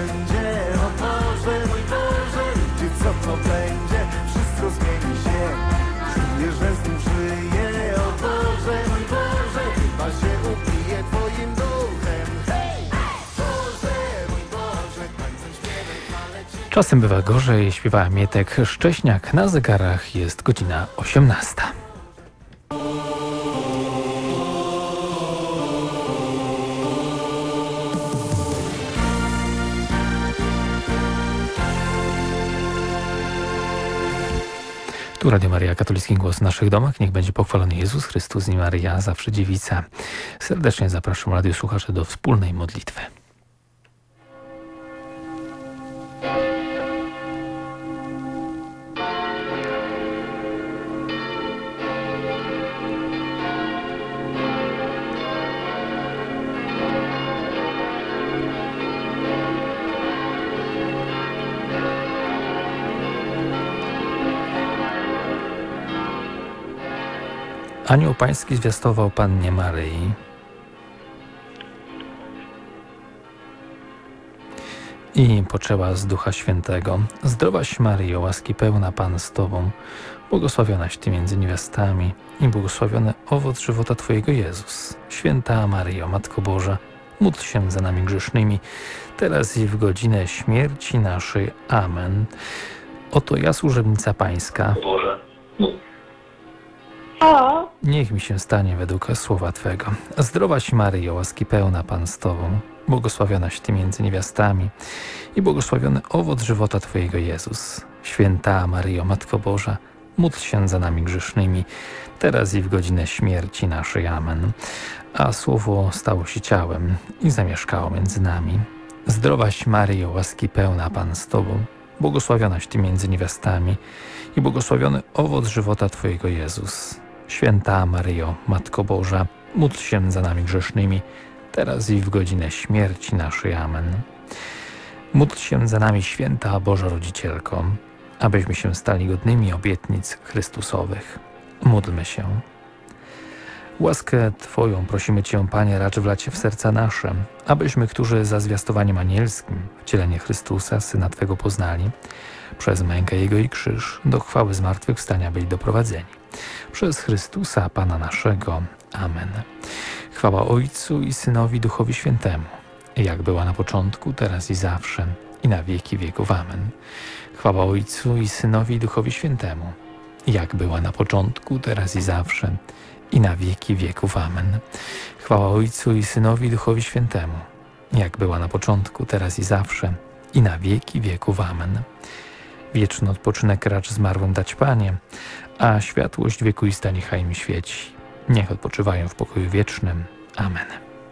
będzie. O Boże, mój Boże, gdzie co to będzie? Wszystko zmieni się, czuję, że znów żyję. O Boże, mój Boże, chyba się upiję Twoim duchem. Hej! Boże, mój Boże, tańcem, śpiewem, chwale Ci. Czasem bywa gorzej, śpiewa Mietek Szcześniak. Na zegarach jest godzina 18. Tu Radio Maryja, katolicki głos w naszych domach. Niech będzie pochwalony Jezus Chrystus i Maryja, zawsze dziewica. Serdecznie zapraszam radiosłuchaczy do wspólnej modlitwy. Anioł Pański zwiastował Pannie Maryi. I poczęła z Ducha Świętego. Zdrowaś Maryjo, łaski pełna, Pan z Tobą, błogosławionaś Ty między niewiastami i błogosławiony owoc żywota Twojego Jezus. Święta Maryjo, Matko Boża, módl się za nami grzesznymi, teraz i w godzinę śmierci naszej. Amen. Oto ja, służebnica Pańska. Niech mi się stanie według słowa Twego. Zdrowaś Maryjo, łaski pełna, Pan z Tobą, błogosławionaś Ty między niewiastami i błogosławiony owoc żywota Twojego Jezus. Święta Maryjo, Matko Boża, módl się za nami grzesznymi, teraz i w godzinę śmierci naszej. Amen. A Słowo stało się ciałem i zamieszkało między nami. Zdrowaś Maryjo, łaski pełna, Pan z Tobą, błogosławionaś Ty między niewiastami i błogosławiony owoc żywota Twojego Jezus. Święta Maryjo, Matko Boża, módl się za nami grzesznymi, teraz i w godzinę śmierci naszej. Amen. Módl się za nami, Święta Boża Rodzicielko, abyśmy się stali godnymi obietnic Chrystusowych. Módlmy się. Łaskę Twoją prosimy Cię, Panie, racz wlać w serca nasze, abyśmy, którzy za zwiastowaniem anielskim wcielenie Chrystusa, Syna Twego, poznali, przez mękę Jego i krzyż do chwały zmartwychwstania byli doprowadzeni. Przez Chrystusa, Pana naszego. Amen. Chwała Ojcu i Synowi, Duchowi Świętemu, jak była na początku, teraz i zawsze, i na wieki wieków. Amen. Chwała Ojcu i Synowi, Duchowi Świętemu, jak była na początku, teraz i zawsze, i na wieki wieków. Amen. Chwała Ojcu i Synowi, Duchowi Świętemu, jak była na początku, teraz i zawsze, i na wieki wieków. Amen. Wieczny odpoczynek racz zmarłym dać, Panie, a światłość wiekuista niechaj mi świeci. Niech odpoczywają w pokoju wiecznym. Amen.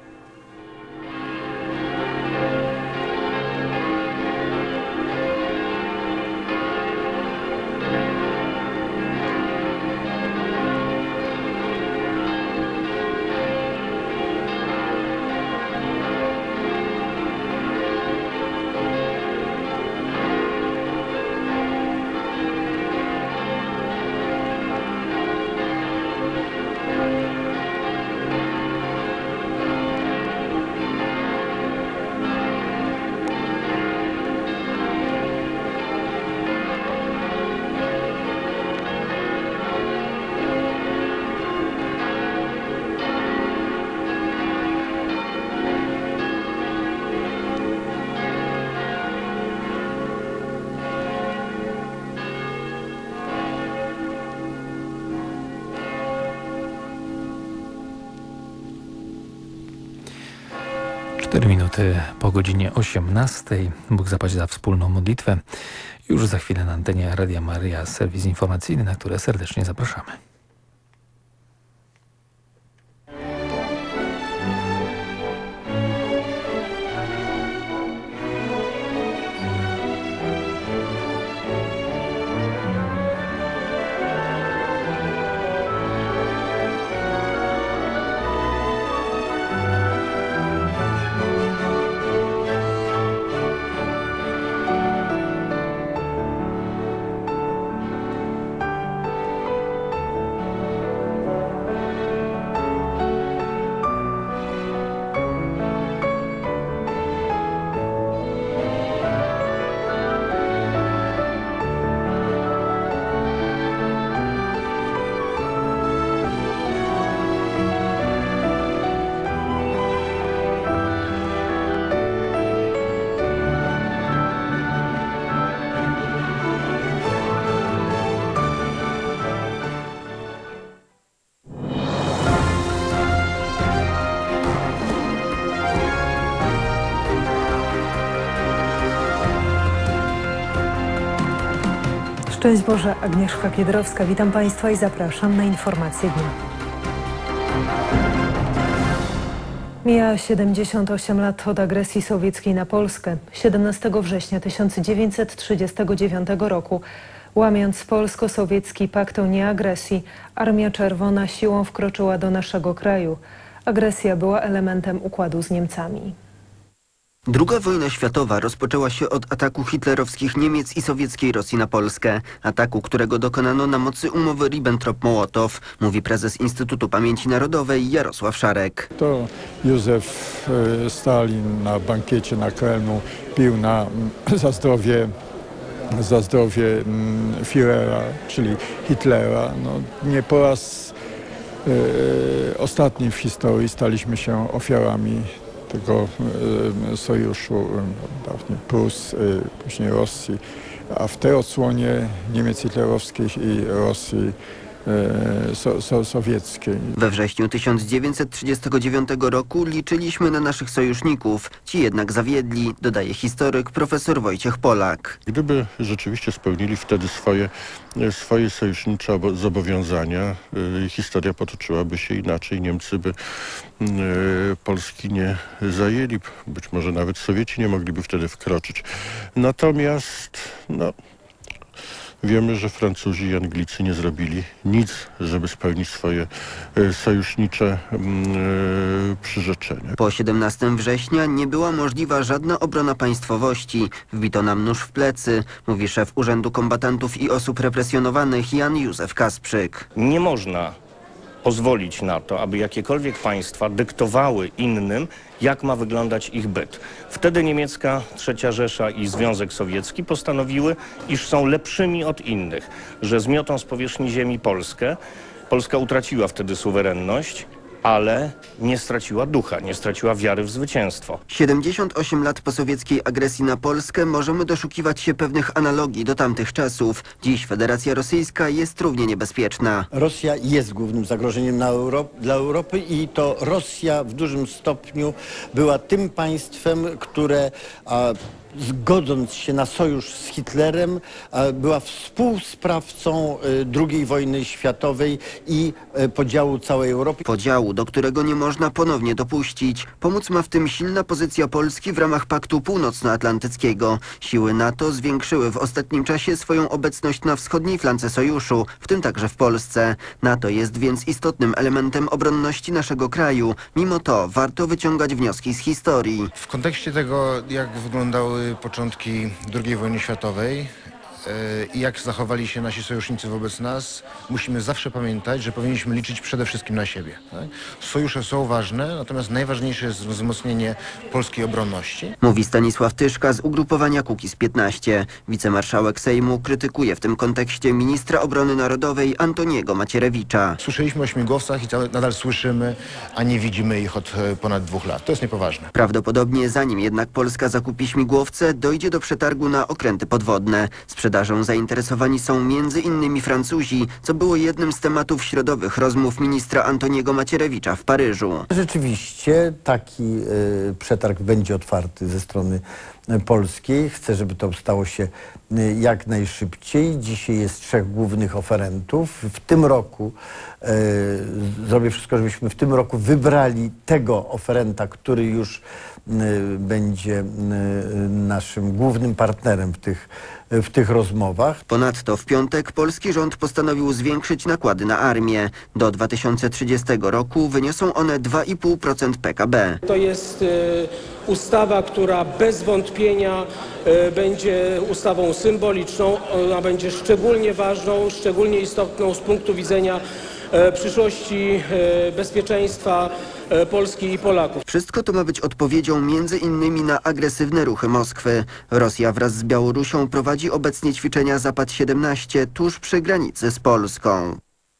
Minuty po godzinie 18. Bóg zapłać za wspólną modlitwę. Już za chwilę na antenie Radia Maryja serwis informacyjny, na które serdecznie zapraszamy. Szczęść Boże, Agnieszka Kiedrowska. Witam Państwa i zapraszam na informacje dnia. Mija 78 lat od agresji sowieckiej na Polskę. 17 września 1939 roku, łamiąc polsko-sowiecki pakt o nieagresji, Armia Czerwona siłą wkroczyła do naszego kraju. Agresja była elementem układu z Niemcami. Druga wojna światowa rozpoczęła się od ataku hitlerowskich Niemiec i sowieckiej Rosji na Polskę. Ataku, którego dokonano na mocy umowy Ribbentrop-Mołotow, mówi prezes Instytutu Pamięci Narodowej Jarosław Szarek. To Józef Stalin na bankiecie na Kremlu pił za zdrowie Führera, czyli Hitlera. No, nie po raz ostatni w historii staliśmy się ofiarami tego sojuszu dawniej Prus, później Rosji, a w tej odsłonie Niemiec hitlerowskich i Rosji sowieckiej. We wrześniu 1939 roku liczyliśmy na naszych sojuszników. Ci jednak zawiedli, dodaje historyk profesor Wojciech Polak. Gdyby rzeczywiście spełnili wtedy swoje sojusznicze zobowiązania, historia potoczyłaby się inaczej. Niemcy by Polski nie zajęli, być może nawet Sowieci nie mogliby wtedy wkroczyć. Natomiast wiemy, że Francuzi i Anglicy nie zrobili nic, żeby spełnić swoje sojusznicze przyrzeczenia. Po 17 września nie była możliwa żadna obrona państwowości. Wbito nam nóż w plecy, mówi szef Urzędu Kombatantów i Osób Represjonowanych Jan Józef Kasprzyk. Nie można pozwolić na to, aby jakiekolwiek państwa dyktowały innym, jak ma wyglądać ich byt. Wtedy niemiecka III Rzesza i Związek Sowiecki postanowiły, iż są lepszymi od innych, że zmiotą z powierzchni ziemi Polskę. Polska utraciła wtedy suwerenność, ale nie straciła ducha, nie straciła wiary w zwycięstwo. 78 lat po sowieckiej agresji na Polskę możemy doszukiwać się pewnych analogii do tamtych czasów. Dziś Federacja Rosyjska jest równie niebezpieczna. Rosja jest głównym zagrożeniem dla Europy i to Rosja w dużym stopniu była tym państwem, które zgodząc się na sojusz z Hitlerem, była współsprawcą II wojny światowej i podziału całej Europy. Podziału, do którego nie można ponownie dopuścić. Pomóc ma w tym silna pozycja Polski w ramach Paktu Północnoatlantyckiego. Siły NATO zwiększyły w ostatnim czasie swoją obecność na wschodniej flance sojuszu, w tym także w Polsce. NATO jest więc istotnym elementem obronności naszego kraju. Mimo to warto wyciągać wnioski z historii. W kontekście tego, jak wyglądały początki II wojny światowej i jak zachowali się nasi sojusznicy wobec nas, musimy zawsze pamiętać, że powinniśmy liczyć przede wszystkim na siebie. Tak? Sojusze są ważne, natomiast najważniejsze jest wzmocnienie polskiej obronności. Mówi Stanisław Tyszka z ugrupowania Kukiz15. Wicemarszałek Sejmu krytykuje w tym kontekście ministra obrony narodowej Antoniego Macierewicza. Słyszeliśmy o śmigłowcach i nadal słyszymy, a nie widzimy ich od ponad 2 lat. To jest niepoważne. Prawdopodobnie zanim jednak Polska zakupi śmigłowce, dojdzie do przetargu na okręty podwodne. Sprzedażą zainteresowani są m.in. Francuzi, co było jednym z tematów środowych rozmów ministra Antoniego Macierewicza w Paryżu. Rzeczywiście taki przetarg będzie otwarty ze strony polskiej. Chcę, żeby to stało się jak najszybciej. Dzisiaj jest 3 głównych oferentów. W tym roku zrobię wszystko, żebyśmy w tym roku wybrali tego oferenta, który już będzie naszym głównym partnerem w tych rozmowach. Ponadto w piątek polski rząd postanowił zwiększyć nakłady na armię. Do 2030 roku wyniosą one 2,5% PKB. To jest ustawa, która bez wątpienia będzie ustawą symboliczną. Ona będzie szczególnie ważną, szczególnie istotną z punktu widzenia przyszłości bezpieczeństwa Polski i Polaków. Wszystko to ma być odpowiedzią m.in. na agresywne ruchy Moskwy. Rosja wraz z Białorusią prowadzi obecnie ćwiczenia Zapad-17 tuż przy granicy z Polską.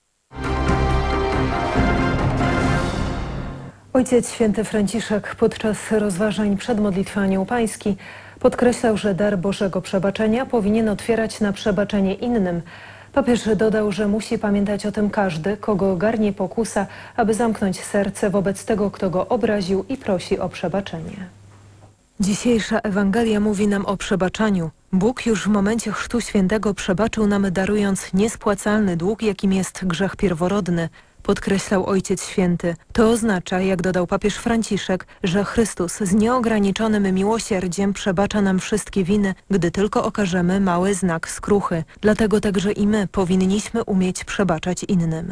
Ojciec Święty Franciszek podczas rozważań przed modlitwą Anioł Pański podkreślał, że dar Bożego przebaczenia powinien otwierać na przebaczenie innym. Papież dodał, że musi pamiętać o tym każdy, kogo ogarnie pokusa, aby zamknąć serce wobec tego, kto go obraził i prosi o przebaczenie. Dzisiejsza Ewangelia mówi nam o przebaczaniu. Bóg już w momencie Chrztu Świętego przebaczył nam, darując niespłacalny dług, jakim jest grzech pierworodny, podkreślał Ojciec Święty. To oznacza, jak dodał papież Franciszek, że Chrystus z nieograniczonym miłosierdziem przebacza nam wszystkie winy, gdy tylko okażemy mały znak skruchy. Dlatego także i my powinniśmy umieć przebaczać innym.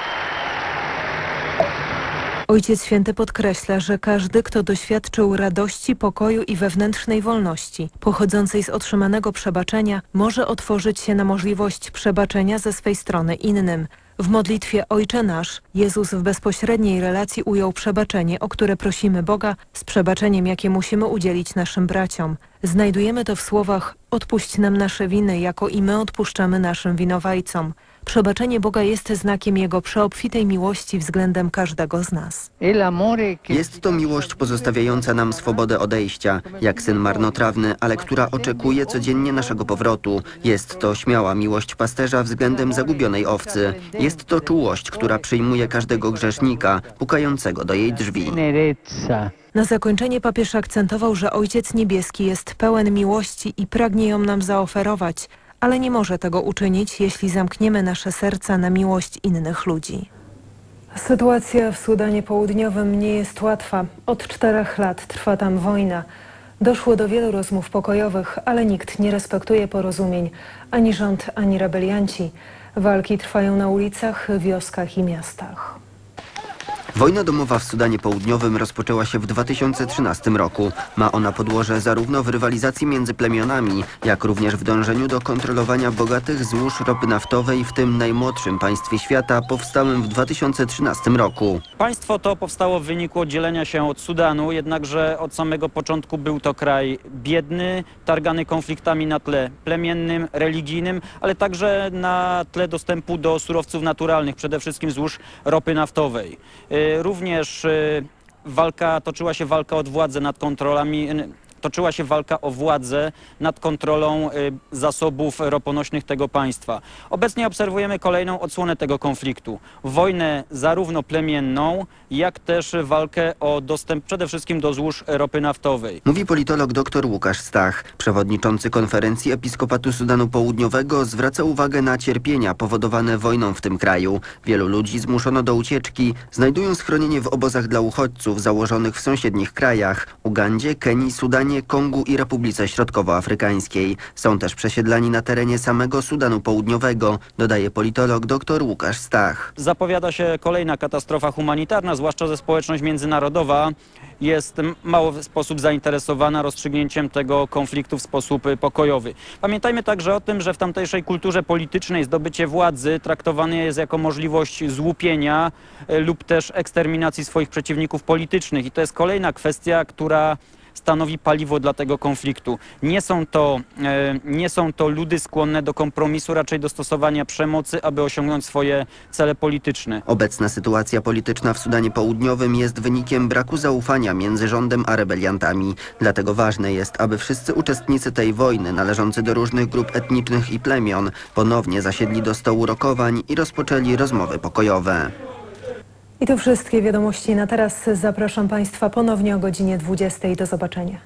Ojciec Święty podkreśla, że każdy, kto doświadczył radości, pokoju i wewnętrznej wolności pochodzącej z otrzymanego przebaczenia, może otworzyć się na możliwość przebaczenia ze swej strony innym. W modlitwie Ojcze Nasz Jezus w bezpośredniej relacji ujął przebaczenie, o które prosimy Boga, z przebaczeniem, jakie musimy udzielić naszym braciom. Znajdujemy to w słowach: odpuść nam nasze winy, jako i my odpuszczamy naszym winowajcom. Przebaczenie Boga jest znakiem Jego przeobfitej miłości względem każdego z nas. Jest to miłość pozostawiająca nam swobodę odejścia, jak syn marnotrawny, ale która oczekuje codziennie naszego powrotu. Jest to śmiała miłość pasterza względem zagubionej owcy. Jest to czułość, która przyjmuje każdego grzesznika, pukającego do jej drzwi. Na zakończenie papież akcentował, że Ojciec Niebieski jest pełen miłości i pragnie ją nam zaoferować, ale nie może tego uczynić, jeśli zamkniemy nasze serca na miłość innych ludzi. Sytuacja w Sudanie Południowym nie jest łatwa. Od 4 lat trwa tam wojna. Doszło do wielu rozmów pokojowych, ale nikt nie respektuje porozumień, ani rząd, ani rebelianci. Walki trwają na ulicach, wioskach i miastach. Wojna domowa w Sudanie Południowym rozpoczęła się w 2013 roku. Ma ona podłoże zarówno w rywalizacji między plemionami, jak również w dążeniu do kontrolowania bogatych złóż ropy naftowej w tym najmłodszym państwie świata, powstałym w 2013 roku. Państwo to powstało w wyniku oddzielenia się od Sudanu, jednakże od samego początku był to kraj biedny, targany konfliktami na tle plemiennym, religijnym, ale także na tle dostępu do surowców naturalnych, przede wszystkim złóż ropy naftowej. Również toczyła się walka o władzę nad kontrolami. Toczyła się walka o władzę nad kontrolą zasobów roponośnych tego państwa. Obecnie obserwujemy kolejną odsłonę tego konfliktu. Wojnę zarówno plemienną, jak też walkę o dostęp przede wszystkim do złóż ropy naftowej. Mówi politolog dr Łukasz Stach. Przewodniczący konferencji Episkopatu Sudanu Południowego zwraca uwagę na cierpienia powodowane wojną w tym kraju. Wielu ludzi zmuszono do ucieczki, znajdują schronienie w obozach dla uchodźców założonych w sąsiednich krajach: Ugandzie, Kenii, Sudanie, Kongu i Republice Środkowoafrykańskiej. Są też przesiedlani na terenie samego Sudanu Południowego, dodaje politolog dr Łukasz Stach. Zapowiada się kolejna katastrofa humanitarna, zwłaszcza że społeczność międzynarodowa jest mało w sposób zainteresowana rozstrzygnięciem tego konfliktu w sposób pokojowy. Pamiętajmy także o tym, że w tamtejszej kulturze politycznej zdobycie władzy traktowane jest jako możliwość złupienia lub też eksterminacji swoich przeciwników politycznych. I to jest kolejna kwestia, która stanowi paliwo dla tego konfliktu. Nie są to ludy skłonne do kompromisu, raczej do stosowania przemocy, aby osiągnąć swoje cele polityczne. Obecna sytuacja polityczna w Sudanie Południowym jest wynikiem braku zaufania między rządem a rebeliantami. Dlatego ważne jest, aby wszyscy uczestnicy tej wojny, należący do różnych grup etnicznych i plemion, ponownie zasiedli do stołu rokowań i rozpoczęli rozmowy pokojowe. I to wszystkie wiadomości na teraz. Zapraszam Państwa ponownie o godzinie 20. Do zobaczenia.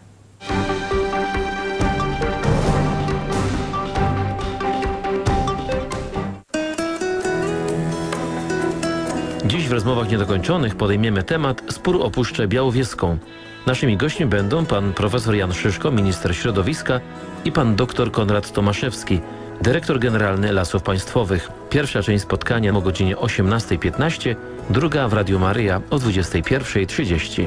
Dziś w rozmowach niedokończonych podejmiemy temat sporu o Puszczę Białowieską. Naszymi gośćmi będą pan profesor Jan Szyszko, minister środowiska, i pan dr Konrad Tomaszewski, dyrektor generalny Lasów Państwowych. Pierwsza część spotkania o godzinie 18:15, druga w Radiu Maryja o 21:30.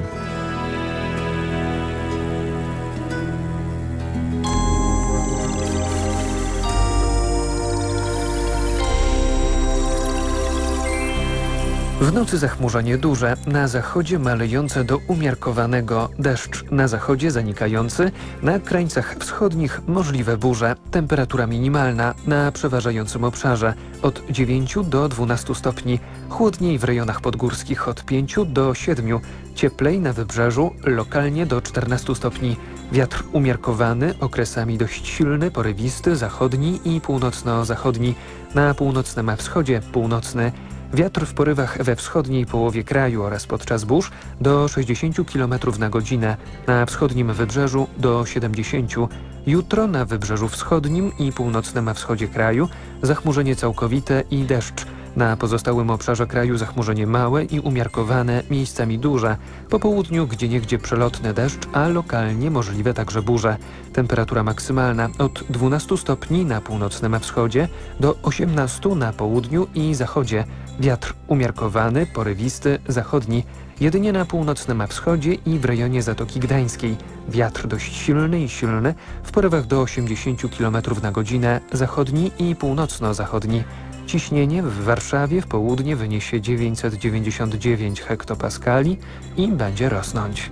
W nocy zachmurzenie duże, na zachodzie malejące do umiarkowanego, deszcz na zachodzie zanikający, na krańcach wschodnich możliwe burze, temperatura minimalna na przeważającym obszarze od 9 do 12 stopni, chłodniej w rejonach podgórskich od 5 do 7, cieplej na wybrzeżu, lokalnie do 14 stopni. Wiatr umiarkowany, okresami dość silny, porywisty, zachodni i północno-zachodni, na północnym wschodzie północny. Wiatr w porywach we wschodniej połowie kraju oraz podczas burz do 60 km na godzinę, na wschodnim wybrzeżu do 70 km. Jutro na wybrzeżu wschodnim i północnym wschodzie kraju zachmurzenie całkowite i deszcz. Na pozostałym obszarze kraju zachmurzenie małe i umiarkowane, miejscami duże. Po południu gdzieniegdzie przelotny deszcz, a lokalnie możliwe także burze. Temperatura maksymalna od 12 stopni na północnym wschodzie do 18 na południu i zachodzie. Wiatr umiarkowany, porywisty, zachodni. Jedynie na północnym wschodzie i w rejonie Zatoki Gdańskiej. Wiatr dość silny i silny, w porywach do 80 km na godzinę, zachodni i północno-zachodni. Ciśnienie w Warszawie w południe wyniesie 999 hektopaskali i będzie rosnąć.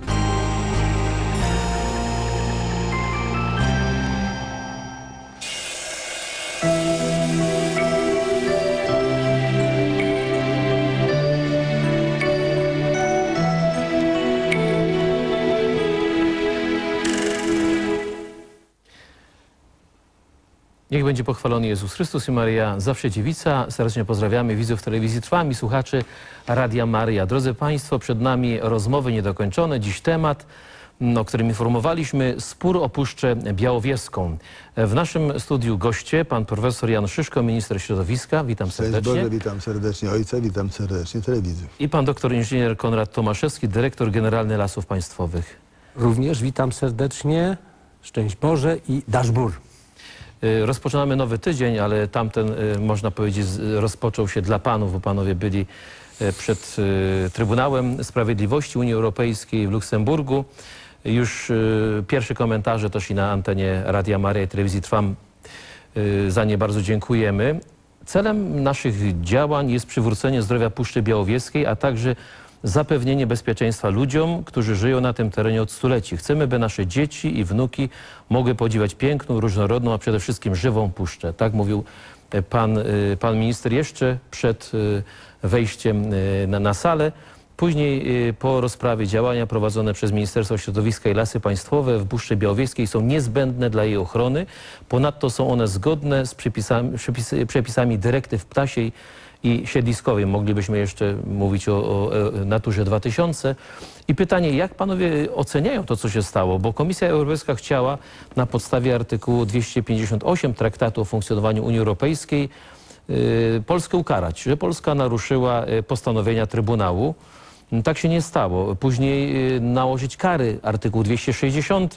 Niech będzie pochwalony Jezus Chrystus i Maryja, zawsze dziewica. Serdecznie pozdrawiamy widzów telewizji Trwam i słuchaczy Radia Maryja. Drodzy Państwo, przed nami rozmowy niedokończone. Dziś temat, o którym informowaliśmy, spór o Puszczę Białowieską. W naszym studiu goście, pan profesor Jan Szyszko, minister środowiska. Witam serdecznie. Cześć Boże, witam serdecznie ojca, witam serdecznie telewizję. I pan doktor inżynier Konrad Tomaszewski, dyrektor generalny Lasów Państwowych. Również witam serdecznie. Szczęść Boże i Daszbur. Rozpoczynamy nowy tydzień, ale tamten, można powiedzieć, rozpoczął się dla panów, bo panowie byli przed Trybunałem Sprawiedliwości Unii Europejskiej w Luksemburgu. Już pierwsze komentarze też i na antenie Radia Maryja i Telewizji Trwam. Za nie bardzo dziękujemy. Celem naszych działań jest przywrócenie zdrowia Puszczy Białowieskiej, a także zapewnienie bezpieczeństwa ludziom, którzy żyją na tym terenie od stuleci. Chcemy, by nasze dzieci i mogły podziwiać piękną, różnorodną, a przede wszystkim żywą puszczę. Tak mówił pan minister jeszcze przed wejściem na salę. Później po rozprawie działania prowadzone przez Ministerstwo Środowiska i Lasy Państwowe w Puszczy Białowieskiej są niezbędne dla jej ochrony. Ponadto są one zgodne z przepisami dyrektyw ptasiej i siedliskowej. Moglibyśmy jeszcze mówić o Naturze 2000. I pytanie, jak panowie oceniają to, co się stało? Bo Komisja Europejska chciała na podstawie artykułu 258 Traktatu o funkcjonowaniu Unii Europejskiej Polskę ukarać, że Polska naruszyła postanowienia Trybunału. Tak się nie stało. Później nałożyć kary, artykuł 260,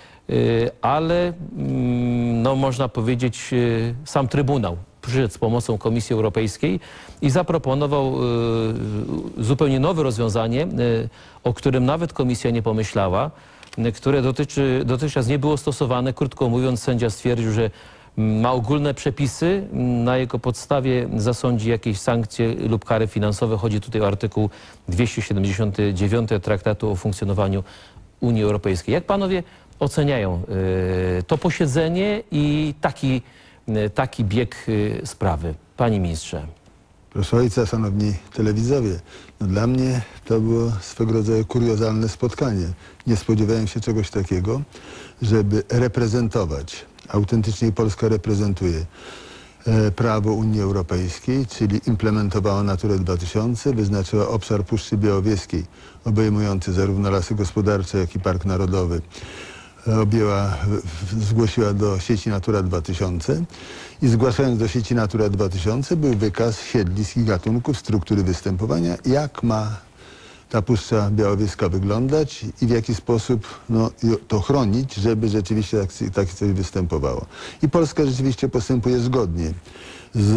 ale no, można powiedzieć, sam Trybunał przyszedł z pomocą Komisji Europejskiej i zaproponował zupełnie nowe rozwiązanie, o którym nawet Komisja nie pomyślała, które dotychczas nie było stosowane. Krótko mówiąc, sędzia stwierdził, że ma ogólne przepisy, na jego podstawie zasądzi jakieś sankcje lub kary finansowe. Chodzi tutaj o artykuł 279 Traktatu o funkcjonowaniu Unii Europejskiej. Jak panowie oceniają to posiedzenie i taki bieg sprawy? Panie ministrze. Proszę ojca, szanowni telewidzowie, no dla mnie to było swego rodzaju kuriozalne spotkanie. Nie spodziewałem się czegoś takiego, żeby reprezentować, autentycznie Polska reprezentuje prawo Unii Europejskiej, czyli implementowała Naturę 2000, wyznaczyła obszar Puszczy Białowieskiej obejmujący zarówno lasy gospodarcze, jak i Park Narodowy. Zgłosiła do sieci Natura 2000 i zgłaszając do sieci Natura 2000 był wykaz siedlisk i gatunków, struktury występowania, jak ma ta Puszcza Białowieska wyglądać i w jaki sposób to chronić, żeby rzeczywiście takie coś występowało. I Polska rzeczywiście postępuje zgodnie z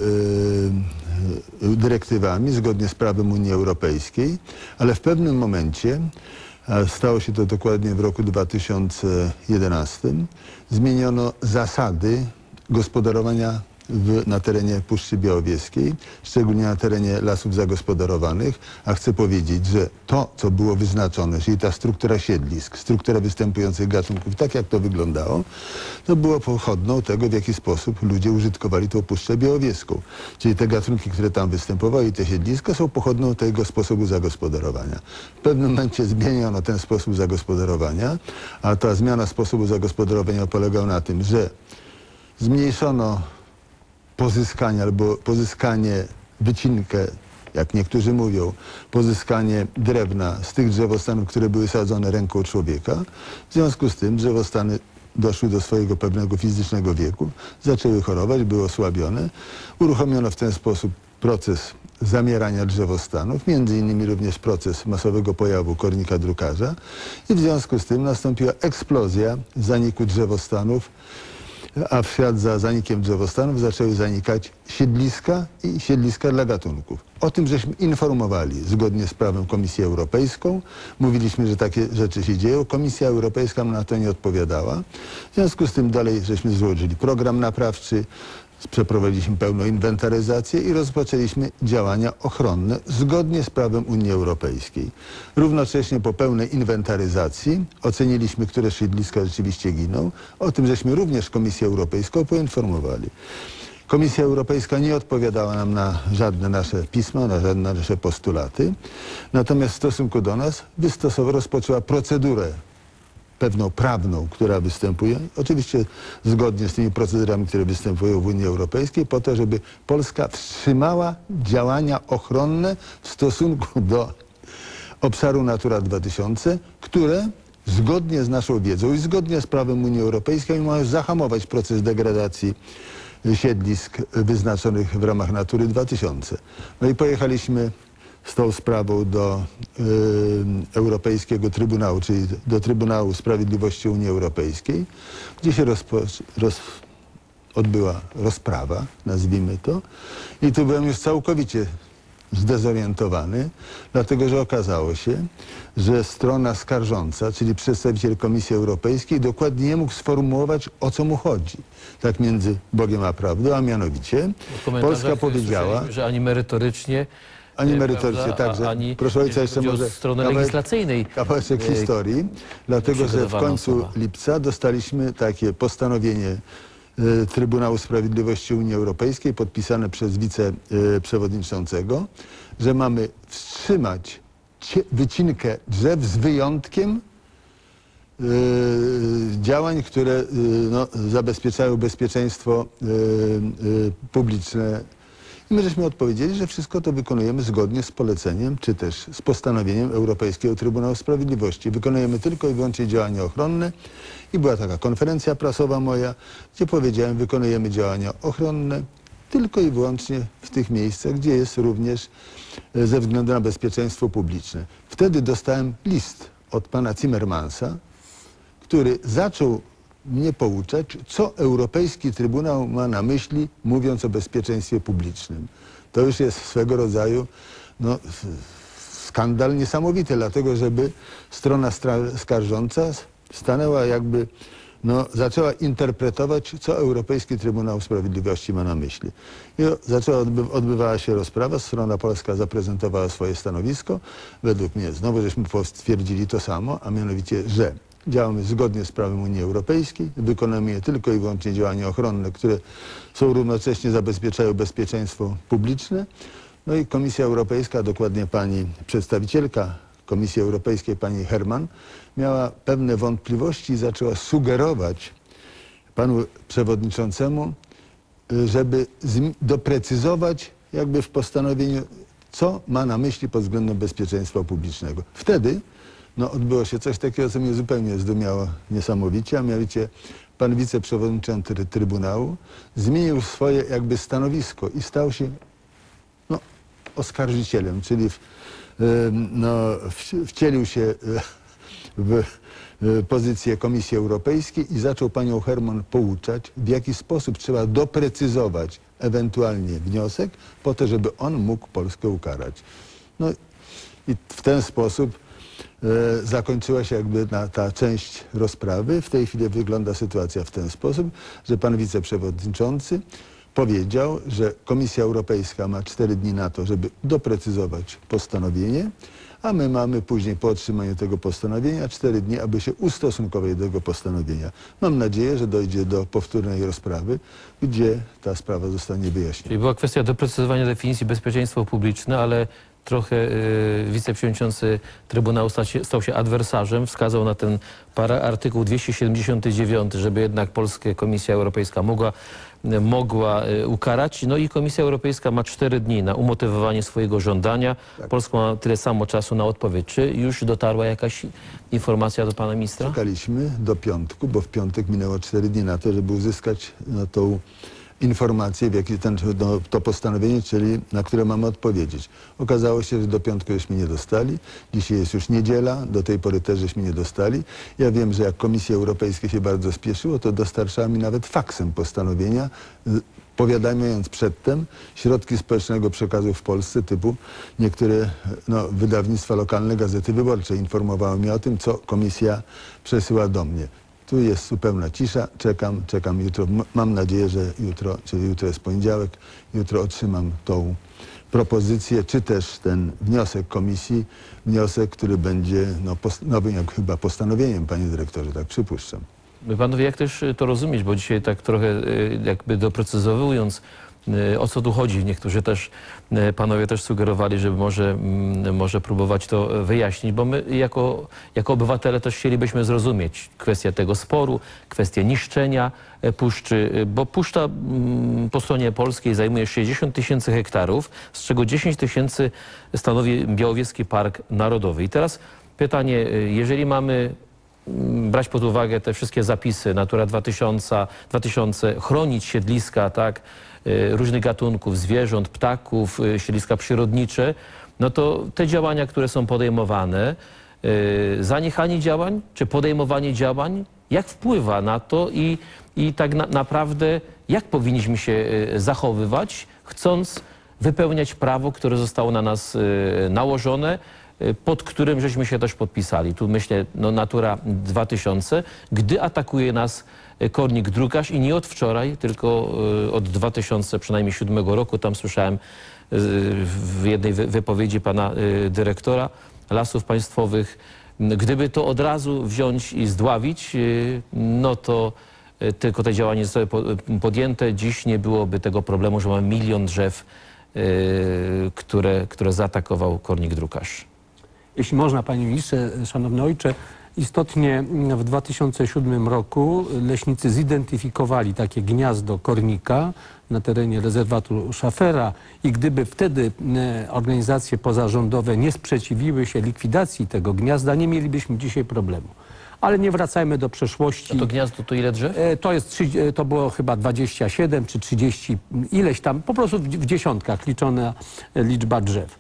dyrektywami, zgodnie z prawem Unii Europejskiej, ale w pewnym momencie, stało się to dokładnie w roku 2011, zmieniono zasady gospodarowania na terenie Puszczy Białowieskiej, szczególnie na terenie lasów zagospodarowanych, a chcę powiedzieć, że to, co było wyznaczone, czyli ta struktura siedlisk, struktura występujących gatunków, tak jak to wyglądało, to było pochodną tego, w jaki sposób ludzie użytkowali tą Puszczę Białowieską. Czyli te gatunki, które tam występowały i te siedliska są pochodną tego sposobu zagospodarowania. W pewnym momencie zmieniono ten sposób zagospodarowania, a ta zmiana sposobu zagospodarowania polegała na tym, że zmniejszono pozyskanie albo wycinkę jak niektórzy mówią, pozyskanie drewna z tych drzewostanów, które były sadzone ręką człowieka. W związku z tym drzewostany doszły do swojego pewnego fizycznego wieku, zaczęły chorować, były osłabione. Uruchomiono w ten sposób proces zamierania drzewostanów, między innymi również proces masowego pojawu kornika drukarza i w związku z tym nastąpiła eksplozja zaniku drzewostanów, a w ślad za zanikiem drzewostanów zaczęły zanikać siedliska i siedliska dla gatunków. O tym żeśmy informowali zgodnie z prawem Komisję Europejską. Mówiliśmy, że takie rzeczy się dzieją. Komisja Europejska na to nie odpowiadała. W związku z tym dalej żeśmy złożyli program naprawczy, przeprowadziliśmy pełną inwentaryzację i rozpoczęliśmy działania ochronne zgodnie z prawem Unii Europejskiej. Równocześnie po pełnej inwentaryzacji oceniliśmy, które siedliska rzeczywiście giną. O tym żeśmy również Komisję Europejską poinformowali. Komisja Europejska nie odpowiadała nam na żadne nasze pisma, na żadne nasze postulaty. Natomiast w stosunku do nas rozpoczęła procedurę pewną prawną, która występuje, oczywiście zgodnie z tymi procedurami, które występują w Unii Europejskiej, po to, żeby Polska wstrzymała działania ochronne w stosunku do obszaru Natura 2000, które zgodnie z naszą wiedzą i zgodnie z prawem Unii Europejskiej mają zahamować proces degradacji siedlisk wyznaczonych w ramach Natury 2000. No i pojechaliśmy z tą sprawą do Europejskiego Trybunału, czyli do Trybunału Sprawiedliwości Unii Europejskiej, gdzie się odbyła rozprawa, nazwijmy to. I tu byłem już całkowicie zdezorientowany, dlatego że okazało się, że strona skarżąca, czyli przedstawiciel Komisji Europejskiej, dokładnie nie mógł sformułować, o co mu chodzi. Tak między Bogiem a prawdą, a mianowicie Polska powiedziała, że ani merytorycznie, także. Proszę ojca, jeszcze może stronę legislacyjnej. Kawałeczek historii, dlatego że w końcu lipca dostaliśmy takie postanowienie Trybunału Sprawiedliwości Unii Europejskiej podpisane przez wiceprzewodniczącego, że mamy wstrzymać wycinkę drzew z wyjątkiem działań, które zabezpieczają bezpieczeństwo publiczne. I my żeśmy odpowiedzieli, że wszystko to wykonujemy zgodnie z poleceniem, czy też z postanowieniem Europejskiego Trybunału Sprawiedliwości. Wykonujemy tylko i wyłącznie działania ochronne i była taka konferencja prasowa moja, gdzie powiedziałem, wykonujemy działania ochronne tylko i wyłącznie w tych miejscach, gdzie jest również ze względu na bezpieczeństwo publiczne. Wtedy dostałem list od pana Zimmermansa, który zaczął mnie pouczać, co Europejski Trybunał ma na myśli, mówiąc o bezpieczeństwie publicznym. To już jest swego rodzaju skandal niesamowity, dlatego żeby strona skarżąca stanęła jakby, zaczęła interpretować, co Europejski Trybunał Sprawiedliwości ma na myśli. I odbywała się rozprawa, strona polska zaprezentowała swoje stanowisko. Według mnie znowu żeśmy stwierdzili to samo, a mianowicie, że działamy zgodnie z prawem Unii Europejskiej, wykonujemy tylko i wyłącznie działania ochronne, które są równocześnie zabezpieczają bezpieczeństwo publiczne. No i Komisja Europejska, dokładnie pani przedstawicielka Komisji Europejskiej, pani Herman, miała pewne wątpliwości i zaczęła sugerować panu przewodniczącemu, żeby doprecyzować jakby w postanowieniu, co ma na myśli pod względem bezpieczeństwa publicznego. Wtedy odbyło się coś takiego, co mnie zupełnie zdumiało niesamowicie, a mianowicie pan wiceprzewodniczący Trybunału zmienił swoje jakby stanowisko i stał się oskarżycielem, czyli wcielił się w pozycję Komisji Europejskiej i zaczął panią Herman pouczać, w jaki sposób trzeba doprecyzować ewentualnie wniosek, po to, żeby on mógł Polskę ukarać. No i w ten sposób zakończyła się jakby ta część rozprawy. W tej chwili wygląda sytuacja w ten sposób, że pan wiceprzewodniczący powiedział, że Komisja Europejska ma 4 dni na to, żeby doprecyzować postanowienie, a my mamy później po otrzymaniu tego postanowienia 4 dni, aby się ustosunkować do tego postanowienia. Mam nadzieję, że dojdzie do powtórnej rozprawy, gdzie ta sprawa zostanie wyjaśniona. Czyli była kwestia doprecyzowania definicji bezpieczeństwo publiczne, ale trochę wiceprzewodniczący Trybunału stał się adwersarzem, wskazał na ten artykuł 279, żeby jednak Polska Komisja Europejska mogła ukarać. No i Komisja Europejska ma 4 dni na umotywowanie swojego żądania. Polska ma tyle samo czasu na odpowiedź. Czy już dotarła jakaś informacja do pana ministra? Czekaliśmy do piątku, bo w piątek minęło 4 dni na to, żeby uzyskać tą informację, w jaki to postanowienie, czyli na które mamy odpowiedzieć. Okazało się, że do piątku żeśmy nie dostali. Dzisiaj jest już niedziela, do tej pory też żeśmy nie dostali. Ja wiem, że jak Komisja Europejska się bardzo spieszyło, to dostarczała mi nawet faksem postanowienia, powiadamiając przedtem środki społecznego przekazu w Polsce, typu niektóre wydawnictwa lokalne, Gazety Wyborcze informowały mnie o tym, co komisja przesyła do mnie. Tu jest zupełna cisza, czekam jutro. Mam nadzieję, że jutro, czyli jutro jest poniedziałek, jutro otrzymam tą propozycję, czy też ten wniosek komisji, wniosek, który będzie nowym jak chyba postanowieniem, panie dyrektorze, tak przypuszczam. Panowie, jak też to rozumieć, bo dzisiaj tak trochę jakby doprecyzowując, o co tu chodzi. Niektórzy też, panowie też sugerowali, żeby może próbować to wyjaśnić, bo my jako obywatele też chcielibyśmy zrozumieć kwestię tego sporu, kwestię niszczenia puszczy, bo puszcza po stronie polskiej zajmuje 60 000 hektarów, z czego 10 000 stanowi Białowieski Park Narodowy. I teraz pytanie, jeżeli mamy brać pod uwagę te wszystkie zapisy Natura 2000, chronić siedliska, tak, różnych gatunków zwierząt, ptaków, siedliska przyrodnicze, no to te działania, które są podejmowane, zaniechanie działań czy podejmowanie działań, jak wpływa na to i tak naprawdę jak powinniśmy się zachowywać, chcąc wypełniać prawo, które zostało na nas nałożone, pod którym żeśmy się też podpisali. Tu myślę, Natura 2000, gdy atakuje nas kornik drukarz i nie od wczoraj, tylko od 2007 roku. Tam słyszałem w jednej wypowiedzi pana dyrektora Lasów Państwowych, gdyby to od razu wziąć i zdławić, no to tylko te działania zostały podjęte. Dziś nie byłoby tego problemu, że mamy 1 000 000 drzew, które zaatakował kornik drukarz. Jeśli można, panie ministrze, szanowny ojcze, istotnie w 2007 roku leśnicy zidentyfikowali takie gniazdo kornika na terenie rezerwatu Szafera i gdyby wtedy organizacje pozarządowe nie sprzeciwiły się likwidacji tego gniazda, nie mielibyśmy dzisiaj problemu. Ale nie wracajmy do przeszłości. A to gniazdo to ile drzew? To było chyba 27 czy 30, ileś tam, po prostu w dziesiątkach liczona liczba drzew.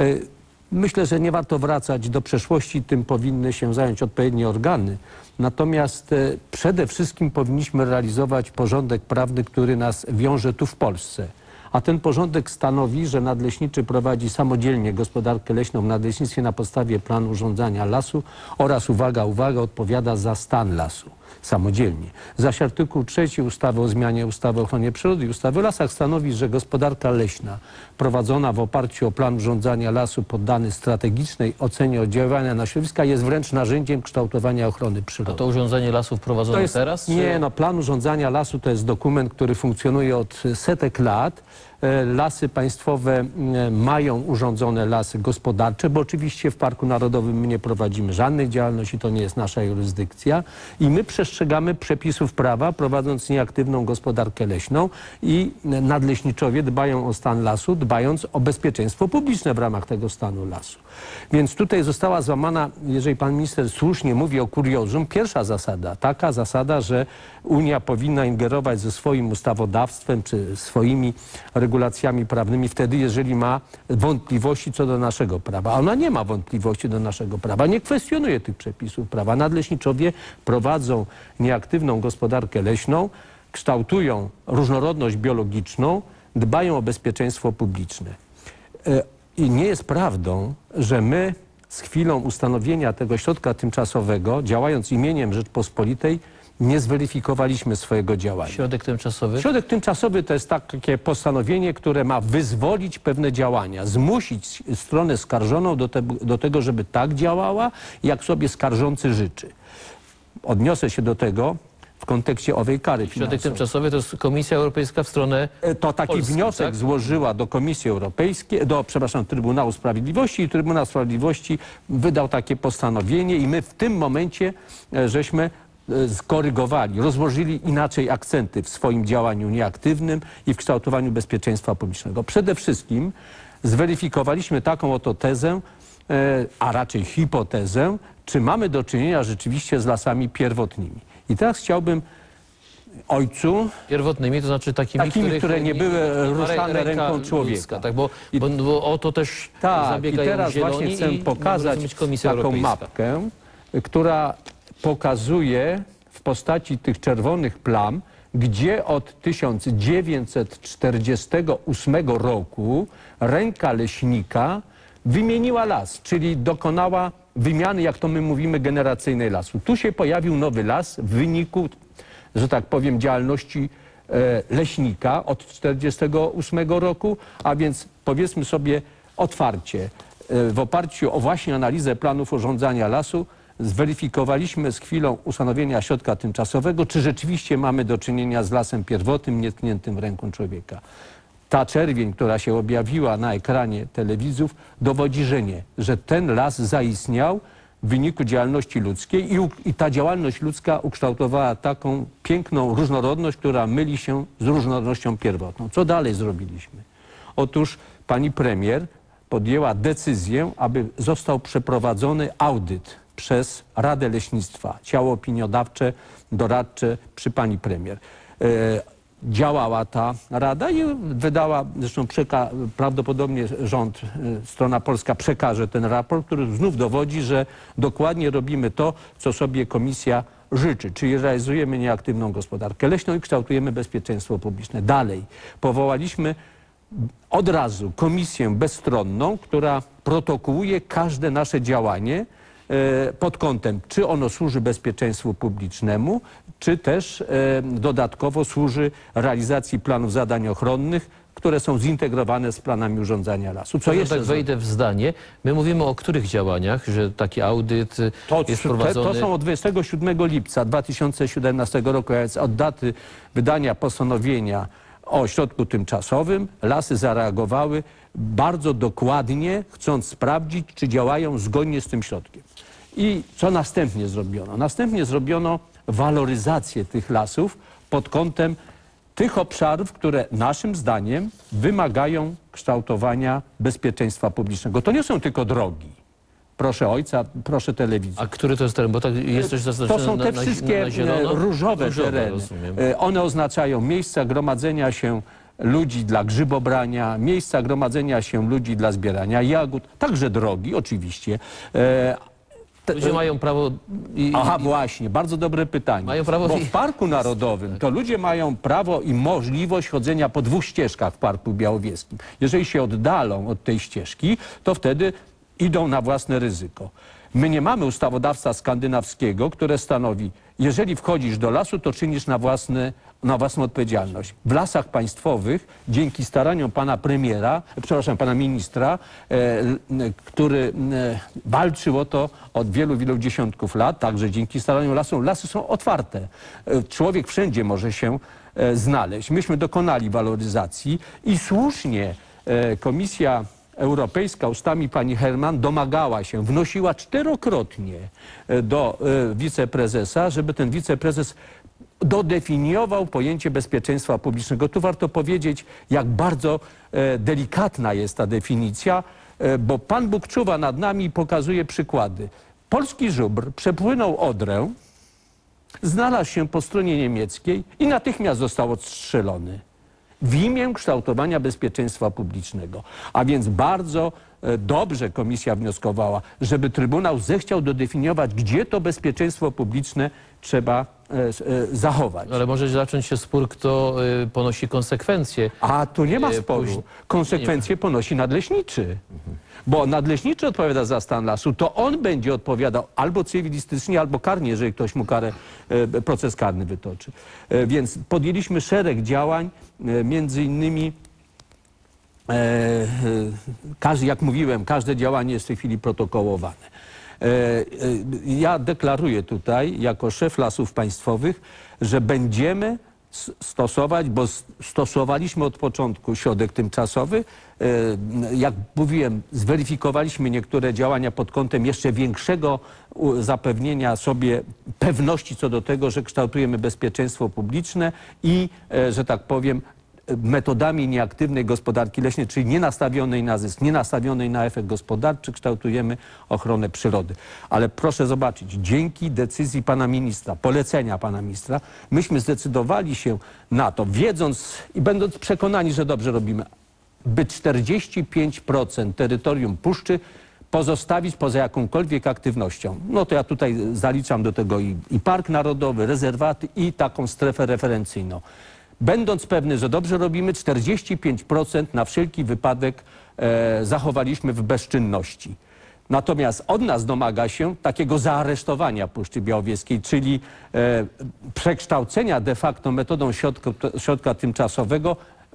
Myślę, że nie warto wracać do przeszłości, tym powinny się zająć odpowiednie organy. Natomiast przede wszystkim powinniśmy realizować porządek prawny, który nas wiąże tu w Polsce. A ten porządek stanowi, że nadleśniczy prowadzi samodzielnie gospodarkę leśną w nadleśnictwie na podstawie planu urządzania lasu oraz, uwaga, odpowiada za stan lasu samodzielnie. Zaś artykuł 3 ustawy o zmianie ustawy o ochronie przyrody i ustawy o lasach stanowi, że gospodarka leśna prowadzona w oparciu o plan urządzania lasu poddany strategicznej ocenie oddziaływania na środowiska jest wręcz narzędziem kształtowania ochrony przyrody. A to urządzenie lasów prowadzone teraz? Czy... Nie, plan urządzania lasu to jest dokument, który funkcjonuje od setek lat. Lasy państwowe mają urządzone lasy gospodarcze, bo oczywiście w Parku Narodowym my nie prowadzimy żadnej działalności, to nie jest nasza jurysdykcja i my przestrzegamy przepisów prawa, prowadząc nieaktywną gospodarkę leśną i nadleśniczowie dbają o stan lasu, dbając o bezpieczeństwo publiczne w ramach tego stanu lasu. Więc tutaj została złamana, jeżeli pan minister słusznie mówi o kuriozum, pierwsza zasada, taka zasada, że Unia powinna ingerować ze swoim ustawodawstwem czy swoimi regulacjami prawnymi wtedy, jeżeli ma wątpliwości co do naszego prawa. Ona nie ma wątpliwości do naszego prawa, nie kwestionuje tych przepisów prawa. Nadleśniczowie prowadzą nieaktywną gospodarkę leśną, kształtują różnorodność biologiczną, dbają o bezpieczeństwo publiczne. I nie jest prawdą, że my z chwilą ustanowienia tego środka tymczasowego, działając imieniem Rzeczpospolitej, nie zweryfikowaliśmy swojego działania. Środek tymczasowy? Środek tymczasowy to jest takie postanowienie, które ma wyzwolić pewne działania, zmusić stronę skarżoną do tego, żeby tak działała, jak sobie skarżący życzy. Odniosę się do tego, w kontekście owej kary Środek finansowej. tymczasowy to jest Komisja Europejska w stronę To taki Polski, wniosek tak? złożyła do Komisji Europejskiej, Trybunału Sprawiedliwości i Trybunał Sprawiedliwości wydał takie postanowienie i my w tym momencie żeśmy skorygowali, rozłożyli inaczej akcenty w swoim działaniu nieaktywnym i w kształtowaniu bezpieczeństwa publicznego. Przede wszystkim zweryfikowaliśmy taką oto tezę, a raczej hipotezę, czy mamy do czynienia rzeczywiście z lasami pierwotnymi. I teraz chciałbym ojcu... Pierwotnymi, to znaczy takimi, które nie były ruszane ręką człowieka. Ludzka, tak? Bo o to też tak, zabiegają i teraz zieloni właśnie chcę pokazać Komisja taką Europejska. mapkę, która pokazuje w postaci tych czerwonych plam, gdzie od 1948 roku ręka leśnika wymieniła las, czyli dokonała wymiany, jak to my mówimy, generacyjnej lasu. Tu się pojawił nowy las w wyniku, że tak powiem, działalności leśnika od 1948 roku, a więc powiedzmy sobie otwarcie, w oparciu o właśnie analizę planów urządzania lasu zweryfikowaliśmy z chwilą ustanowienia środka tymczasowego, czy rzeczywiście mamy do czynienia z lasem pierwotnym, nietkniętym ręką człowieka. Ta czerwień, która się objawiła na ekranie telewizów, dowodzi, że nie, że ten las zaistniał w wyniku działalności ludzkiej i ta działalność ludzka ukształtowała taką piękną różnorodność, która myli się z różnorodnością pierwotną. Co dalej zrobiliśmy? Otóż pani premier podjęła decyzję, aby został przeprowadzony audyt przez Radę Leśnictwa, ciało opiniodawcze, doradcze przy pani premier. Działała ta rada i wydała, zresztą prawdopodobnie rząd, strona polska przekaże ten raport, który znów dowodzi, że dokładnie robimy to, co sobie komisja życzy, czyli realizujemy nieaktywną gospodarkę leśną i kształtujemy bezpieczeństwo publiczne. Dalej powołaliśmy od razu komisję bezstronną, która protokołuje każde nasze działanie pod kątem, czy ono służy bezpieczeństwu publicznemu, czy też dodatkowo służy realizacji planów zadań ochronnych, które są zintegrowane z planami urządzania lasu. Co jeszcze? Tak wejdę w zdanie. My mówimy o których działaniach, że taki audyt jest prowadzony? To są od 27 lipca 2017 roku, a więc od daty wydania postanowienia o środku tymczasowym. Lasy zareagowały bardzo dokładnie, chcąc sprawdzić, czy działają zgodnie z tym środkiem. I co następnie zrobiono? Następnie zrobiono waloryzację tych lasów pod kątem tych obszarów, które naszym zdaniem wymagają kształtowania bezpieczeństwa publicznego. To nie są tylko drogi. Proszę ojca, proszę telewizję. A który to jest teren? Bo tak jest coś zaznaczone To są te wszystkie różowe tereny. Rozumiem. One oznaczają miejsca gromadzenia się ludzi dla grzybobrania, miejsca gromadzenia się ludzi dla zbierania jagód, także drogi oczywiście. Ludzie mają prawo... Aha, właśnie, bardzo dobre pytanie. Mają prawo... Bo w Parku Narodowym to ludzie mają prawo i możliwość chodzenia po 2 ścieżkach w Parku Białowieskim. Jeżeli się oddalą od tej ścieżki, to wtedy idą na własne ryzyko. My nie mamy ustawodawstwa skandynawskiego, które stanowi, jeżeli wchodzisz do lasu, to czynisz na własną odpowiedzialność. W lasach państwowych, dzięki staraniom pana premiera, przepraszam, pana ministra, który walczył o to od wielu, wielu dziesiątków lat, także dzięki staraniom lasy są otwarte. Człowiek wszędzie może się znaleźć. Myśmy dokonali waloryzacji i słusznie Komisja Europejska ustami pani Herman domagała się, wnosiła 4-krotnie do wiceprezesa, żeby ten wiceprezes dodefiniował pojęcie bezpieczeństwa publicznego. Tu warto powiedzieć, jak bardzo delikatna jest ta definicja, bo Pan Bóg czuwa nad nami i pokazuje przykłady. Polski żubr przepłynął Odrę, znalazł się po stronie niemieckiej i natychmiast został odstrzelony w imię kształtowania bezpieczeństwa publicznego. A więc bardzo dobrze komisja wnioskowała, żeby Trybunał zechciał dodefiniować, gdzie to bezpieczeństwo publiczne trzeba zachować. Ale może zacząć się spór, kto ponosi konsekwencje. A tu nie ma sporu. Konsekwencje ponosi nadleśniczy. Bo nadleśniczy odpowiada za stan lasu, to on będzie odpowiadał albo cywilistycznie, albo karnie, jeżeli ktoś mu proces karny wytoczy. Więc podjęliśmy szereg działań, między innymi jak mówiłem, każde działanie jest w tej chwili protokołowane. Ja deklaruję tutaj jako szef Lasów Państwowych, że będziemy stosować, bo stosowaliśmy od początku środek tymczasowy. Jak mówiłem, zweryfikowaliśmy niektóre działania pod kątem jeszcze większego zapewnienia sobie pewności co do tego, że kształtujemy bezpieczeństwo publiczne i, że tak powiem, metodami nieaktywnej gospodarki leśnej, czyli nie nastawionej na zysk, nie nastawionej na efekt gospodarczy, kształtujemy ochronę przyrody. Ale proszę zobaczyć, dzięki decyzji pana ministra, polecenia pana ministra, myśmy zdecydowali się na to, wiedząc i będąc przekonani, że dobrze robimy, by 45% terytorium puszczy pozostawić poza jakąkolwiek aktywnością. No to ja tutaj zaliczam do tego i park narodowy, rezerwaty i taką strefę referencyjną. Będąc pewny, że dobrze robimy, 45% na wszelki wypadek zachowaliśmy w bezczynności. Natomiast od nas domaga się takiego zaaresztowania Puszczy Białowieskiej, czyli przekształcenia de facto metodą środka tymczasowego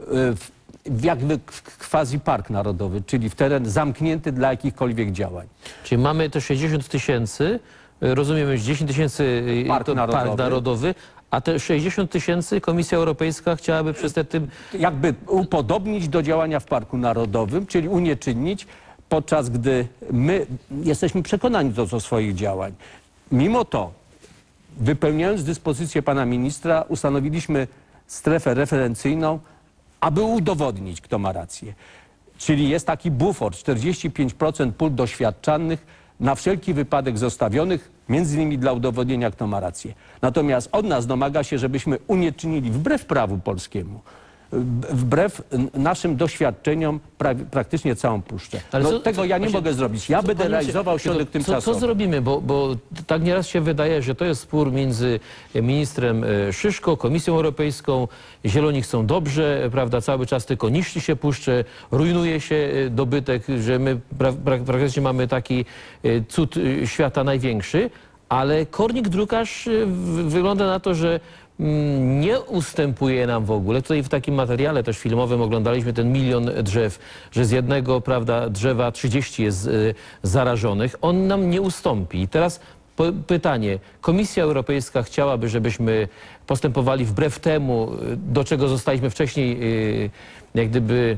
jakby w quasi park narodowy, czyli w teren zamknięty dla jakichkolwiek działań. Czyli mamy te 60 000, rozumiem, już 10 000 park narodowy, a te 60 000 Komisja Europejska chciałaby przez tym... Jakby upodobnić do działania w Parku Narodowym, czyli unieczynnić, podczas gdy my jesteśmy przekonani co do swoich działań. Mimo to, wypełniając dyspozycję pana ministra, ustanowiliśmy strefę referencyjną, aby udowodnić, kto ma rację. Czyli jest taki bufor, 45% pól doświadczalnych na wszelki wypadek zostawionych, między innymi dla udowodnienia, kto ma rację. Natomiast od nas domaga się, żebyśmy unieczynili wbrew prawu polskiemu, wbrew naszym doświadczeniom praktycznie całą puszczę. Ale tego ja nie mogę zrobić. Ja będę realizował środek tymczasowy. Co zrobimy? Bo tak nieraz się wydaje, że to jest spór między ministrem Szyszko, Komisją Europejską. Zieloni chcą dobrze, prawda, cały czas tylko niszczy się puszczę, rujnuje się dobytek, że my praktycznie mamy taki cud świata największy, ale kornik drukarz wygląda na to, że nie ustępuje nam w ogóle. Tutaj w takim materiale też filmowym oglądaliśmy ten 1 000 000 drzew, że z jednego, prawda, drzewa 30 jest zarażonych. On nam nie ustąpi. I teraz pytanie. Komisja Europejska chciałaby, żebyśmy postępowali wbrew temu, do czego zostaliśmy wcześniej jak gdyby...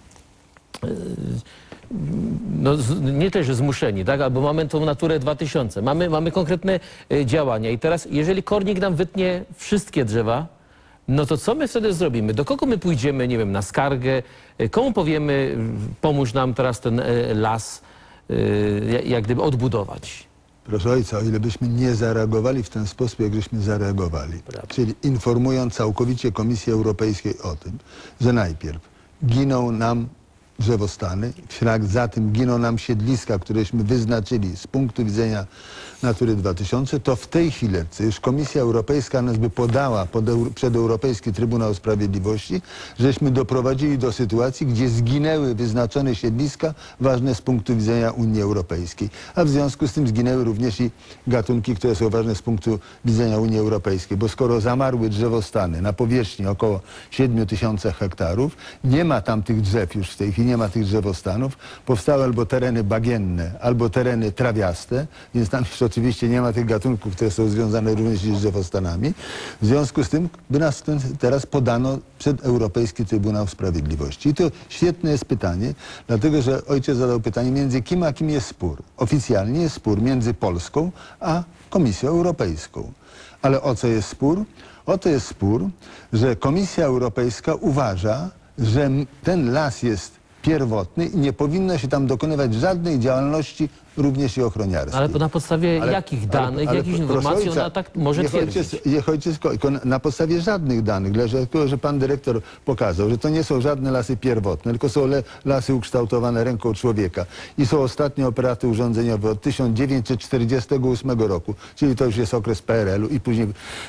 No, nie też zmuszeni, tak? Albo mamy tą Naturę 2000, mamy konkretne działania i teraz jeżeli kornik nam wytnie wszystkie drzewa, no to co my wtedy zrobimy? Do kogo my pójdziemy, nie wiem, na skargę? Komu powiemy, pomóż nam teraz ten las jak gdyby odbudować? Proszę ojca, o ile byśmy nie zareagowali w ten sposób, jak żeśmy zareagowali, czyli informując całkowicie Komisję Europejskiej o tym, że najpierw giną nam drzewostany, w ślad za tym giną nam siedliska, któreśmy wyznaczyli z punktu widzenia Natury 2000, to w tej chwilece już Komisja Europejska nas by podała przed Europejski Trybunał Sprawiedliwości, żeśmy doprowadzili do sytuacji, gdzie zginęły wyznaczone siedliska ważne z punktu widzenia Unii Europejskiej. A w związku z tym zginęły również i gatunki, które są ważne z punktu widzenia Unii Europejskiej, bo skoro zamarły drzewostany na powierzchni około 7000 hektarów, nie ma tam tych drzew już w tej chwili, nie ma tych drzewostanów, powstały albo tereny bagienne, albo tereny trawiaste, więc tam już oczywiście nie ma tych gatunków, które są związane również z drzewostanami. W związku z tym by nas teraz podano przed Europejski Trybunał Sprawiedliwości. I to świetne jest pytanie, dlatego że ojciec zadał pytanie, między kim a kim jest spór. Oficjalnie jest spór między Polską a Komisją Europejską. Ale o co jest spór? O to jest spór, że Komisja Europejska uważa, że ten las jest pierwotny i nie powinno się tam dokonywać żadnej działalności, również i ochroniarskiej. Ale na podstawie jakich danych, jakich informacji ona tak może twierdzić? Niech ojciec, na podstawie żadnych danych, dlatego że pan dyrektor pokazał, że to nie są żadne lasy pierwotne, tylko są lasy ukształtowane ręką człowieka. I są ostatnie operaty urządzeniowe od 1948 roku, czyli to już jest okres PRL-u i później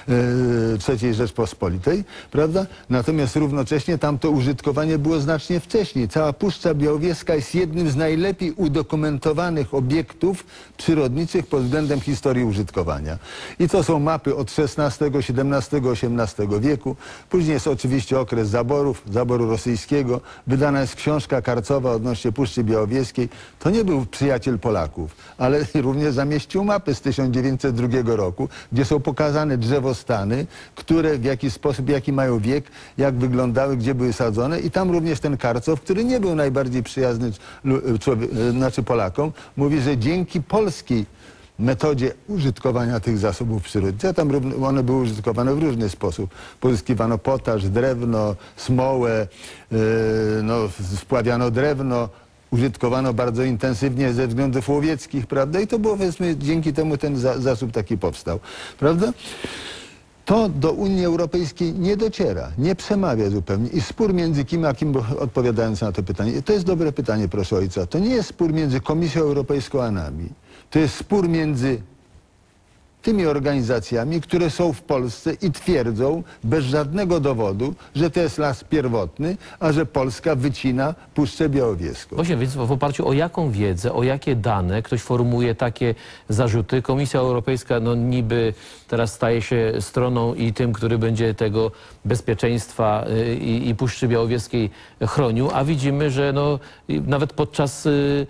III Rzeczpospolitej, prawda? Natomiast równocześnie tamto użytkowanie było znacznie wcześniej. Cała Puszcza Białowieska jest jednym z najlepiej udokumentowanych obiektów obiektów przyrodniczych pod względem historii użytkowania. I to są mapy od XVI, XVII, XVIII wieku. Później jest oczywiście okres zaboru rosyjskiego. Wydana jest książka karcowa odnośnie Puszczy Białowieskiej. To nie był przyjaciel Polaków, ale również zamieścił mapy z 1902 roku, gdzie są pokazane drzewostany, które w jaki sposób, jaki mają wiek, jak wyglądały, gdzie były sadzone. I tam również ten Karcow, który nie był najbardziej przyjazny Polakom, mówi, że dzięki polskiej metodzie użytkowania tych zasobów przyrodniczych, tam one były użytkowane w różny sposób. Pozyskiwano potaż, drewno, smołę, spławiano drewno, użytkowano bardzo intensywnie ze względów łowieckich, prawda? I to było, powiedzmy, dzięki temu ten zasób taki powstał, prawda? To do Unii Europejskiej nie dociera, nie przemawia zupełnie. I spór między kim a kim, odpowiadając na to pytanie, to jest dobre pytanie, proszę ojca, to nie jest spór między Komisją Europejską a nami. To jest spór między tymi organizacjami, które są w Polsce i twierdzą bez żadnego dowodu, że to jest las pierwotny, a że Polska wycina Puszczę Białowieską. Właśnie, więc w oparciu o jaką wiedzę, o jakie dane ktoś formułuje takie zarzuty? Komisja Europejska niby teraz staje się stroną i tym, który będzie tego bezpieczeństwa i Puszczy Białowieskiej chronił, a widzimy, że nawet podczas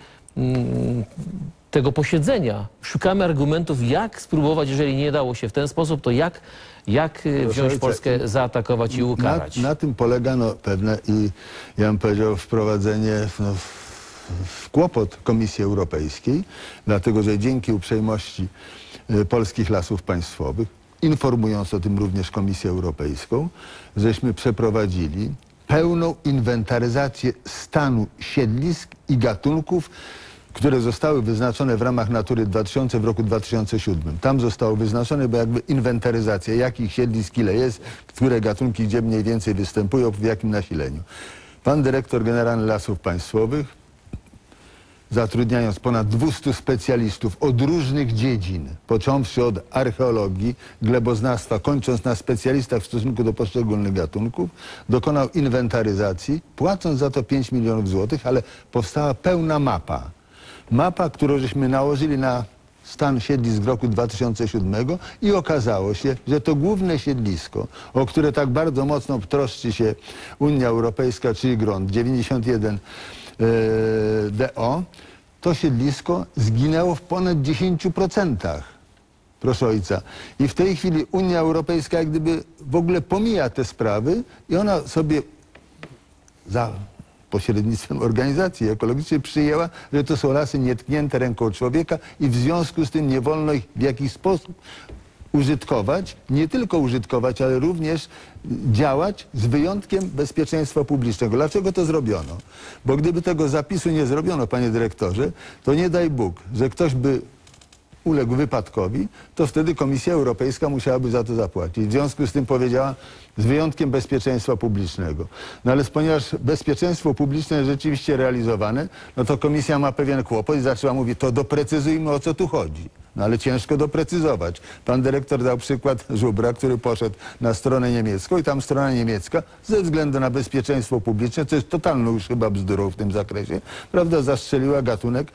tego posiedzenia szukamy argumentów, jak spróbować, jeżeli nie dało się w ten sposób, to jak wziąć Polskę, zaatakować i ukarać. Na tym polega pewne i ja bym powiedział wprowadzenie w kłopot Komisji Europejskiej, dlatego że dzięki uprzejmości polskich Lasów Państwowych, informując o tym również Komisję Europejską, żeśmy przeprowadzili pełną inwentaryzację stanu siedlisk i gatunków, które zostały wyznaczone w ramach Natury 2000 w roku 2007. Tam zostało wyznaczone, bo jakby inwentaryzacja, jakich siedlisk ile jest, które gatunki gdzie mniej więcej występują, w jakim nasileniu. Pan dyrektor generalny Lasów Państwowych, zatrudniając ponad 200 specjalistów od różnych dziedzin, począwszy od archeologii, gleboznawstwa, kończąc na specjalistach w stosunku do poszczególnych gatunków, dokonał inwentaryzacji, płacąc za to 5 milionów złotych, ale powstała pełna mapa. Mapa, którą żeśmy nałożyli na stan siedlisk z roku 2007 i okazało się, że to główne siedlisko, o które tak bardzo mocno troszczy się Unia Europejska, czyli grunt 91 DO, to siedlisko zginęło w ponad 10%. Proszę ojca. I w tej chwili Unia Europejska jak gdyby w ogóle pomija te sprawy i ona sobie za pośrednictwem organizacji ekologicznej przyjęła, że to są lasy nietknięte ręką człowieka i w związku z tym nie wolno ich w jakiś sposób użytkować, nie tylko użytkować, ale również działać z wyjątkiem bezpieczeństwa publicznego. Dlaczego to zrobiono? Bo gdyby tego zapisu nie zrobiono, panie dyrektorze, to nie daj Bóg, że ktoś by uległ wypadkowi, to wtedy Komisja Europejska musiałaby za to zapłacić. W związku z tym powiedziała, z wyjątkiem bezpieczeństwa publicznego. No ale ponieważ bezpieczeństwo publiczne jest rzeczywiście realizowane, no to Komisja ma pewien kłopot i zaczęła mówić, to doprecyzujmy, o co tu chodzi. No ale ciężko doprecyzować. Pan dyrektor dał przykład żubra, który poszedł na stronę niemiecką i tam strona niemiecka ze względu na bezpieczeństwo publiczne, co jest totalną już chyba bzdurą w tym zakresie, prawda, zastrzeliła gatunek,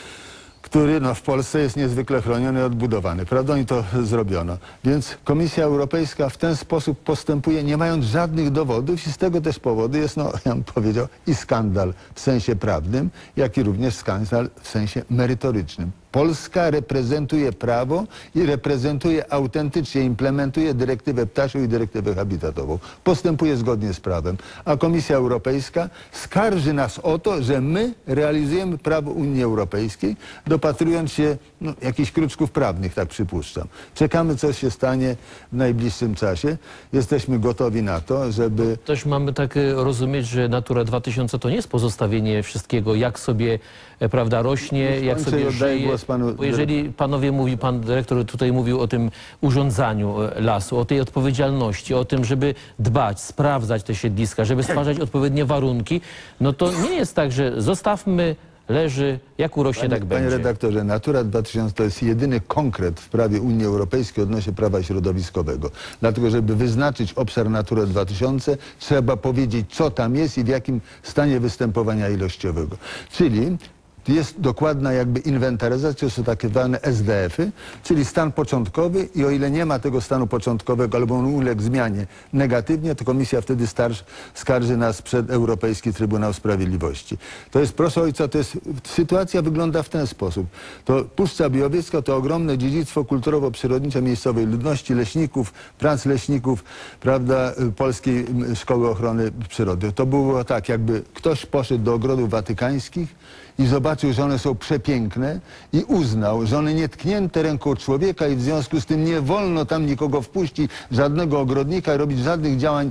który w Polsce jest niezwykle chroniony i odbudowany. Prawda? I to zrobiono. Więc Komisja Europejska w ten sposób postępuje, nie mając żadnych dowodów i z tego też powodu jest, ja bym powiedział, i skandal w sensie prawnym, jak i również skandal w sensie merytorycznym. Polska reprezentuje prawo i reprezentuje autentycznie, implementuje dyrektywę ptasią i dyrektywę habitatową. Postępuje zgodnie z prawem. A Komisja Europejska skarży nas o to, że my realizujemy prawo Unii Europejskiej, dopatrując się jakichś kruczków prawnych, tak przypuszczam. Czekamy, co się stanie w najbliższym czasie. Jesteśmy gotowi na to, żeby... Też mamy tak rozumieć, że Natura 2000 to nie jest pozostawienie wszystkiego, jak sobie, prawda, rośnie, jak sobie żyje. Bo jeżeli pan dyrektor tutaj mówił o tym urządzaniu lasu, o tej odpowiedzialności, o tym, żeby dbać, sprawdzać te siedliska, żeby stwarzać odpowiednie warunki, no to nie jest tak, że zostawmy, leży, jak urośnie, tak będzie. Panie redaktorze, Natura 2000 to jest jedyny konkret w prawie Unii Europejskiej odnośnie prawa środowiskowego. Dlatego, żeby wyznaczyć obszar Natura 2000, trzeba powiedzieć, co tam jest i w jakim stanie występowania ilościowego. Czyli jest dokładna jakby inwentaryzacja, to są takie zwane SDF-y, czyli stan początkowy i o ile nie ma tego stanu początkowego albo on uległ zmianie negatywnie, to komisja wtedy skarży nas przed Europejski Trybunał Sprawiedliwości. To jest, proszę ojca, sytuacja wygląda w ten sposób. To Puszcza Białowieska to ogromne dziedzictwo kulturowo-przyrodnicze miejscowej ludności, leśników, prac leśników, prawda, Polskiej Szkoły Ochrony Przyrody. To było tak, jakby ktoś poszedł do ogrodów watykańskich i zobaczył, że one są przepiękne i uznał, że one nietknięte ręką człowieka i w związku z tym nie wolno tam nikogo wpuścić, żadnego ogrodnika i robić żadnych działań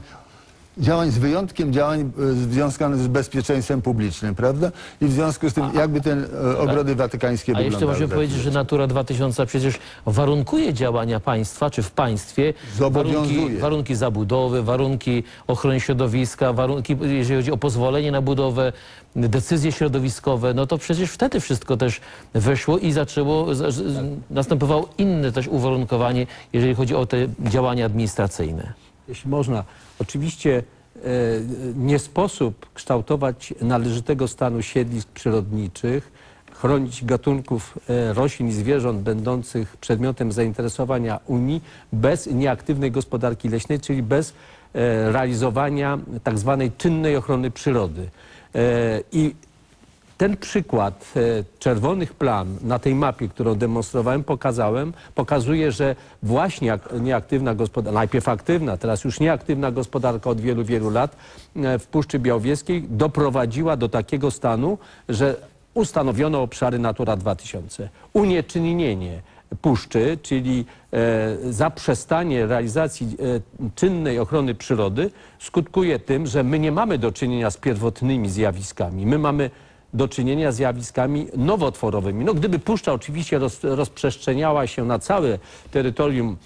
z wyjątkiem działań związanych z bezpieczeństwem publicznym, prawda? I w związku z tym jakby te ogrody watykańskie wyglądały. A jeszcze możemy powiedzieć, że Natura 2000 przecież warunkuje działania państwa, czy w państwie warunki zabudowy, warunki ochrony środowiska, warunki, jeżeli chodzi o pozwolenie na budowę, decyzje środowiskowe, no to przecież wtedy wszystko też weszło i następowało inne też uwarunkowanie, jeżeli chodzi o te działania administracyjne. Jeśli można, oczywiście nie sposób kształtować należytego stanu siedlisk przyrodniczych, chronić gatunków roślin i zwierząt będących przedmiotem zainteresowania Unii bez nieaktywnej gospodarki leśnej, czyli bez realizowania tak zwanej czynnej ochrony przyrody. I ten przykład czerwonych plam na tej mapie, którą demonstrowałem, pokazuje, że właśnie nieaktywna gospodarka, najpierw aktywna, teraz już nieaktywna gospodarka od wielu, wielu lat w Puszczy Białowieskiej doprowadziła do takiego stanu, że ustanowiono obszary Natura 2000. Unieczynnienie puszczy, czyli zaprzestanie realizacji czynnej ochrony przyrody skutkuje tym, że my nie mamy do czynienia z pierwotnymi zjawiskami. My mamy do czynienia z zjawiskami nowotworowymi. No, gdyby puszcza oczywiście rozprzestrzeniała się na całe terytorium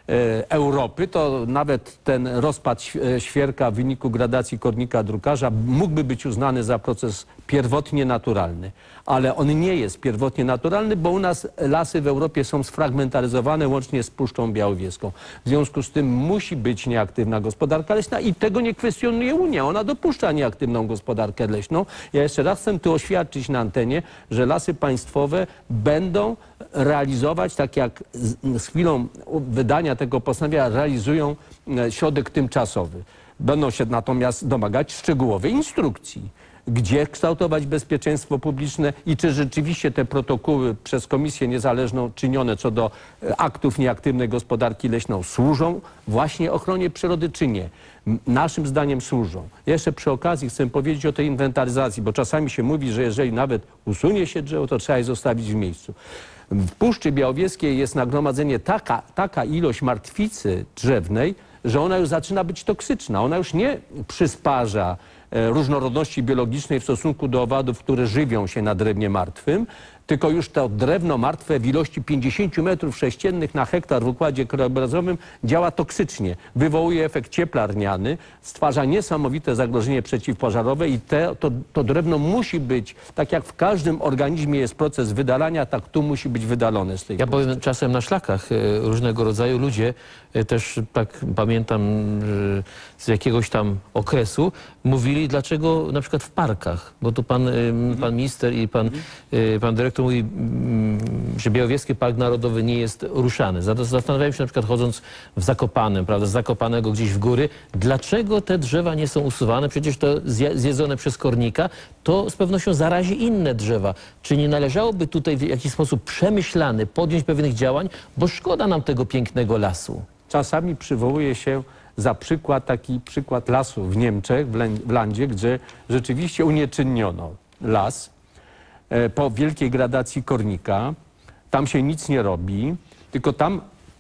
Europy, to nawet ten rozpad świerka w wyniku gradacji kornika drukarza mógłby być uznany za proces pierwotnie naturalny. Ale on nie jest pierwotnie naturalny, bo u nas lasy w Europie są sfragmentaryzowane łącznie z Puszczą Białowieską. W związku z tym musi być nieaktywna gospodarka leśna i tego nie kwestionuje Unia. Ona dopuszcza nieaktywną gospodarkę leśną. Ja jeszcze raz chcę tu oświadczyć na antenie, że lasy państwowe będą realizować, tak jak z chwilą wydania tego postanowienia realizują środek tymczasowy. Będą się natomiast domagać szczegółowej instrukcji, gdzie kształtować bezpieczeństwo publiczne i czy rzeczywiście te protokoły przez Komisję Niezależną czynione co do aktów nieaktywnej gospodarki leśną służą właśnie ochronie przyrody, czy nie. Naszym zdaniem służą. Jeszcze przy okazji chcę powiedzieć o tej inwentaryzacji, bo czasami się mówi, że jeżeli nawet usunie się drzewo, to trzeba je zostawić w miejscu. W Puszczy Białowieskiej jest nagromadzenie taka ilość martwicy drzewnej, że ona już zaczyna być toksyczna. Ona już nie przysparza różnorodności biologicznej w stosunku do owadów, które żywią się na drewnie martwym, tylko już to drewno martwe w ilości 50 m² na hektar w układzie krajobrazowym działa toksycznie, wywołuje efekt cieplarniany, stwarza niesamowite zagrożenie przeciwpożarowe i to drewno musi być, tak jak w każdym organizmie jest proces wydalania, tak tu musi być wydalone z tej Ja powiem, czasem na szlakach różnego rodzaju ludzie, też tak pamiętam z jakiegoś tam okresu, mówili, dlaczego na przykład w parkach, bo tu pan minister i pan dyrektor mówi, że Białowieski Park Narodowy nie jest ruszany. Zastanawiałem się na przykład chodząc w Zakopanem, prawda, z Zakopanego gdzieś w góry, dlaczego te drzewa nie są usuwane? Przecież to zjedzone przez kornika, to z pewnością zarazi inne drzewa. Czy nie należałoby tutaj w jakiś sposób przemyślany podjąć pewnych działań, bo szkoda nam tego pięknego lasu? Czasami przywołuje się za przykład taki przykład lasu w Niemczech, w Landzie, gdzie rzeczywiście unieczynniono las po wielkiej gradacji kornika. Tam się nic nie robi, tylko tam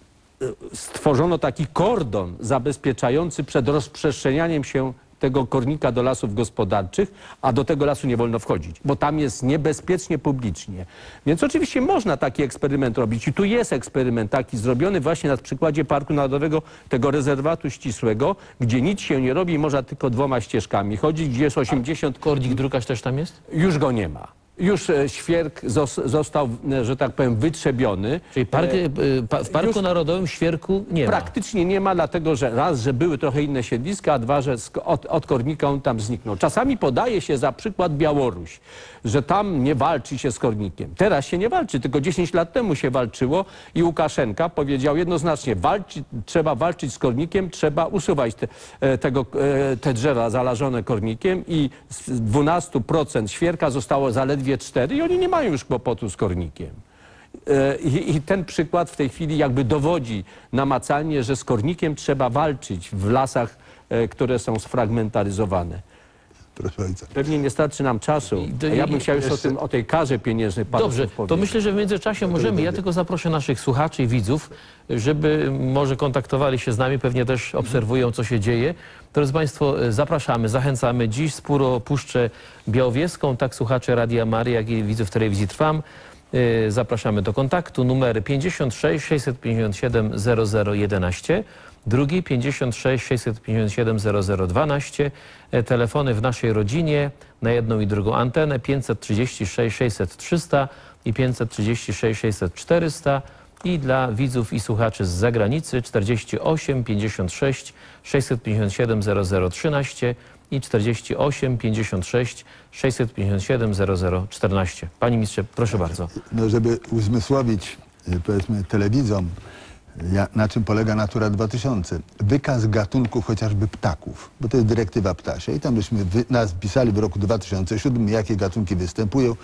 stworzono taki kordon zabezpieczający przed rozprzestrzenianiem się tego kornika do lasów gospodarczych, a do tego lasu nie wolno wchodzić, bo tam jest niebezpiecznie publicznie. Więc oczywiście można taki eksperyment robić i tu jest eksperyment taki zrobiony właśnie na przykładzie Parku Narodowego, tego rezerwatu ścisłego, gdzie nic się nie robi i można tylko 2 ścieżkami chodzić, gdzie jest 80... Kornik drukarz też tam jest? Już go nie ma. Już świerk został, że tak powiem, wytrzebiony. Czyli w Parku Narodowym świerku nie ma? Praktycznie nie ma, dlatego że raz, że były trochę inne siedliska, a dwa, że od kornika on tam zniknął. Czasami podaje się za przykład Białoruś, że tam nie walczy się z kornikiem. Teraz się nie walczy, tylko 10 lat temu się walczyło i Łukaszenka powiedział jednoznacznie, trzeba walczyć z kornikiem, trzeba usuwać te drzewa zalażone kornikiem i z 12% świerka zostało zaledwie 4 i oni nie mają już kłopotu z kornikiem. I ten przykład w tej chwili jakby dowodzi namacalnie, że z kornikiem trzeba walczyć w lasach, które są sfragmentaryzowane. Proszę ojca. Pewnie nie starczy nam czasu. Ja bym chciał już o tej karze pieniężnej parę Dobrze, słów powiedzieć. to myślę, że w międzyczasie możemy, ja tylko zaproszę naszych słuchaczy i widzów, żeby może kontaktowali się z nami, pewnie też obserwują, co się dzieje. Drodzy Państwo, zapraszamy, zachęcamy. Dziś spór o Puszczę Białowieską, tak słuchacze Radia Maryja, jak i widzów telewizji Trwam. Zapraszamy do kontaktu. Numer 56 657 0011. Drugi 56 657 0012. Telefony w naszej rodzinie na jedną i drugą antenę 536 600 300 i 536 600 400. I dla widzów i słuchaczy z zagranicy 48 56 657 0013 i 48 56 657 0014. Panie ministrze, proszę bardzo. No, żeby uzmysłowić, powiedzmy, telewidzom, na czym polega Natura 2000. Wykaz gatunków chociażby ptaków, bo to jest dyrektywa ptasia i tam byśmy pisali w roku 2007, jakie gatunki występują,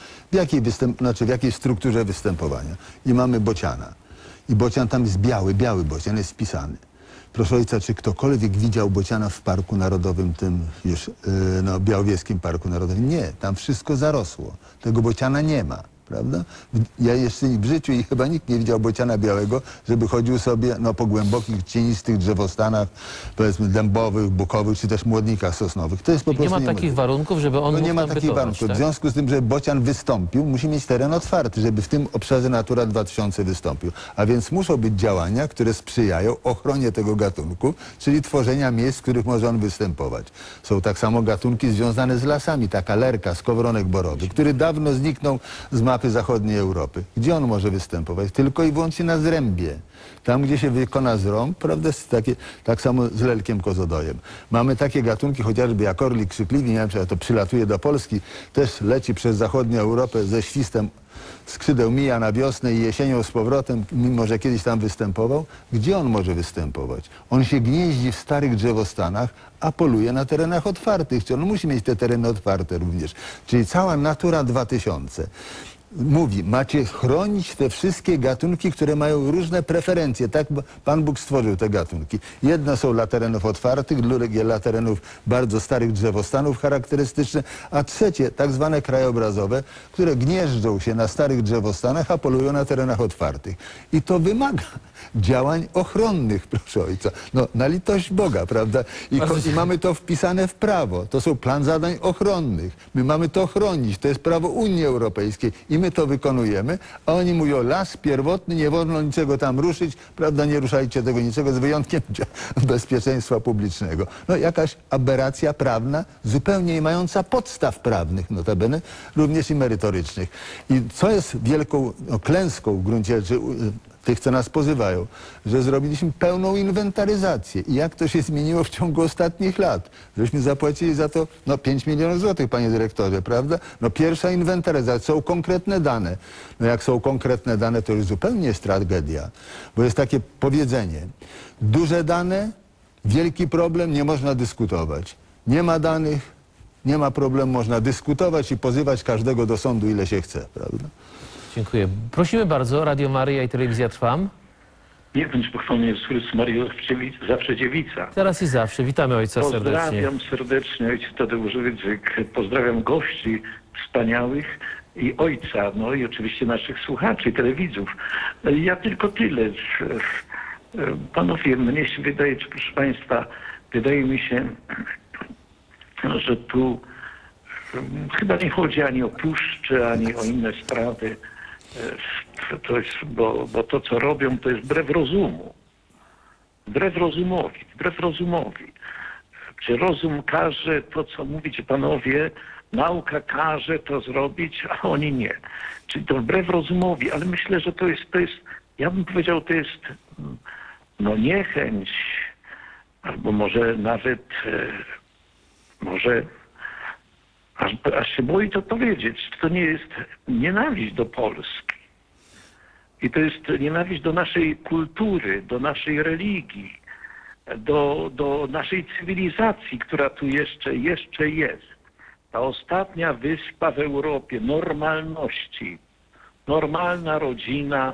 w jakiej strukturze występowania. I mamy bociana. I bocian tam jest biały bocian jest wpisany. Proszę ojca, czy ktokolwiek widział bociana w Parku Narodowym, tym już Białowieskim Parku Narodowym? Nie, tam wszystko zarosło. Tego bociana nie ma. Prawda? Ja jeszcze w życiu i chyba nikt nie widział bociana białego, żeby chodził sobie po głębokich, cienistych drzewostanach, powiedzmy dębowych, bukowych, czy też młodnikach sosnowych. To jest po prostu nie ma takich warunków, żeby on mógł nie ma tam takich bytować, warunków. tak? W związku z tym, że bocian wystąpił, musi mieć teren otwarty, żeby w tym obszarze Natura 2000 wystąpił. A więc muszą być działania, które sprzyjają ochronie tego gatunku, czyli tworzenia miejsc, w których może on występować. Są tak samo gatunki związane z lasami, taka lerka, skowronek borowy, który dawno zniknął z mapy zachodniej Europy. Gdzie on może występować? Tylko i wyłącznie na zrębie. Tam, gdzie się wykona zrąb, prawda, tak samo z lelkiem kozodojem. Mamy takie gatunki, chociażby jak orlik krzykliwi, nie wiem, czy to przylatuje do Polski, też leci przez zachodnią Europę ze świstem skrzydeł, mija na wiosnę i jesienią z powrotem, mimo że kiedyś tam występował. Gdzie on może występować? On się gnieździ w starych drzewostanach, a poluje na terenach otwartych. Czyli on musi mieć te tereny otwarte również. Czyli cała Natura 2000 mówi, macie chronić te wszystkie gatunki, które mają różne preferencje. Tak Pan Bóg stworzył te gatunki. Jedne są dla terenów otwartych, drugie dla terenów bardzo starych drzewostanów charakterystycznych, a trzecie tak zwane krajobrazowe, które gnieżdżą się na starych drzewostanach, a polują na terenach otwartych. I to wymaga działań ochronnych, proszę ojca. No, na litość Boga, prawda? I mamy to wpisane w prawo. To są plan zadań ochronnych. My mamy to chronić. To jest prawo Unii Europejskiej. I my to wykonujemy, a oni mówią, las pierwotny, nie wolno niczego tam ruszyć, prawda, nie ruszajcie tego niczego, z wyjątkiem bezpieczeństwa publicznego. No jakaś aberracja prawna, zupełnie nie mająca podstaw prawnych, notabene, również i merytorycznych. I co jest wielką klęską w gruncie rzeczy tych, co nas pozywają, że zrobiliśmy pełną inwentaryzację. I jak to się zmieniło w ciągu ostatnich lat? Żeśmy zapłacili za to 5 milionów złotych, panie dyrektorze, prawda? No pierwsza inwentaryzacja, są konkretne dane. No jak są konkretne dane, to już zupełnie jest tragedia. Bo jest takie powiedzenie, duże dane, wielki problem, nie można dyskutować. Nie ma danych, nie ma problemu, można dyskutować i pozywać każdego do sądu, ile się chce, prawda? Dziękuję. Prosimy bardzo, Radio Maryja i Telewizja Trwam. Niech bądź pochwalony Jezus Chrystus, Maryjo, zawsze dziewica. Teraz i zawsze. Witamy ojca serdecznie. Pozdrawiam serdecznie, ojciec Tadeusz Rydzyk. Pozdrawiam gości wspaniałych i ojca, no i oczywiście naszych słuchaczy i telewidzów. Ja tylko tyle. Panowie, mnie się wydaje, czy proszę państwa, wydaje mi się, że tu chyba nie chodzi ani o puszczę, ani o inne sprawy. To jest, bo to, co robią, to jest wbrew rozumu. Wbrew rozumowi. Czy rozum każe to, co mówicie panowie, Nauka każe to zrobić, a oni nie. Czyli to wbrew rozumowi, ale myślę, że to jest, ja bym powiedział, to jest no niechęć, albo może nawet, może aż się boi to powiedzieć, to nie jest nienawiść do Polski. I to jest nienawiść do naszej kultury, do naszej religii, do naszej cywilizacji, która tu jeszcze jest. Ta ostatnia wyspa w Europie normalności, normalna rodzina,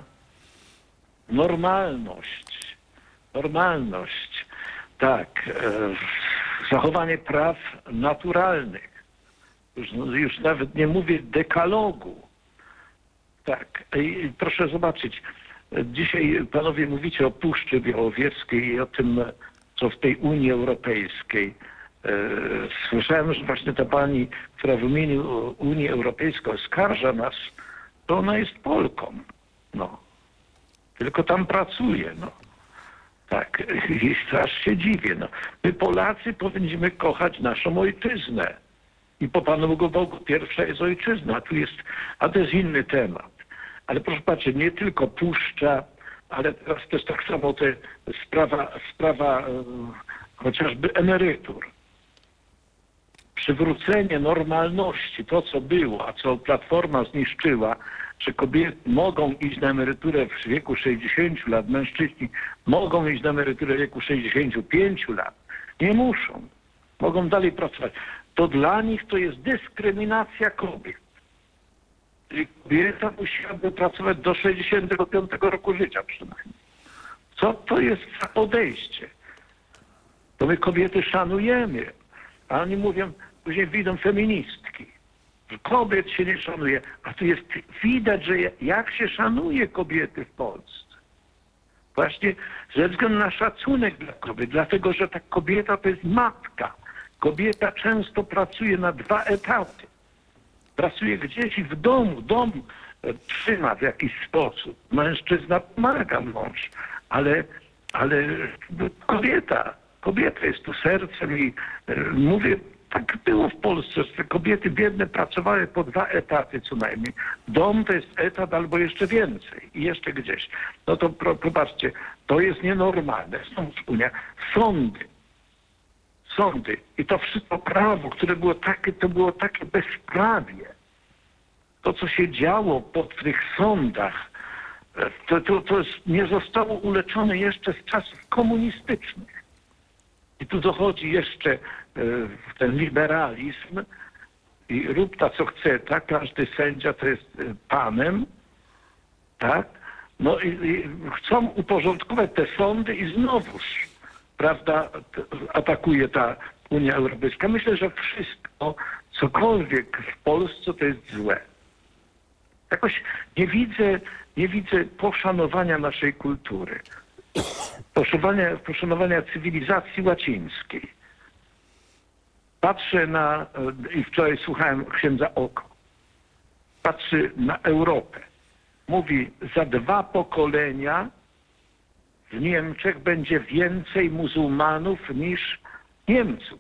normalność, tak, zachowanie praw naturalnych, już nawet nie mówię dekalogu, tak, i proszę zobaczyć, dzisiaj panowie mówicie o Puszczy Białowieskiej i o tym, co w tej Unii Europejskiej. Słyszałem, że właśnie ta pani, która w imieniu Unii Europejskiej oskarża nas, to ona jest Polką. No. Tylko tam pracuje. No. Tak. I aż się dziwię. No. My Polacy powinniśmy kochać naszą ojczyznę. I po Panu Bogu pierwsza jest ojczyzna. A to jest inny temat. Ale proszę patrzeć, nie tylko Puszcza, ale teraz też tak samo sprawa chociażby emerytur. Przywrócenie normalności, to co było, a co Platforma zniszczyła, że kobiety mogą iść na emeryturę w wieku 60 lat, mężczyźni mogą iść na emeryturę w wieku 65 lat. Nie muszą. Mogą dalej pracować. To dla nich to jest dyskryminacja kobiet. Czyli kobieta musiałaby pracować do 65 roku życia przynajmniej. Co to jest za podejście? To my kobiety szanujemy, a oni mówią, później widzą feministki, że kobiet się nie szanuje, a tu jest widać, że jak się szanuje kobiety w Polsce. Właśnie ze względu na szacunek dla kobiet, dlatego że ta kobieta to jest matka. Kobieta często pracuje na 2 etaty. Pracuje gdzieś w domu, dom trzyma w jakiś sposób. Mężczyzna pomaga, mąż, ale kobieta jest tu sercem i mówię, tak było w Polsce, że te kobiety biedne pracowały po 2 etaty co najmniej. Dom to jest etat albo jeszcze więcej i jeszcze gdzieś. No to popatrzcie, to jest nienormalne. Są Unia, sądy i to wszystko prawo, które było takie, to było takie bezprawie. To, co się działo w tych sądach, to nie zostało uleczone jeszcze z czasów komunistycznych. I tu dochodzi jeszcze ten liberalizm i rób ta, co chce, tak? Każdy sędzia to jest panem, tak? No i chcą uporządkować te sądy i znowuż, prawda, atakuje ta Unia Europejska. Myślę, że wszystko, cokolwiek w Polsce to jest złe. Jakoś nie widzę poszanowania naszej kultury. Poszanowania cywilizacji łacińskiej. Patrzę i wczoraj słuchałem księdza Oko, patrzy na Europę. Mówi, za 2 pokolenia w Niemczech będzie więcej muzułmanów niż Niemców.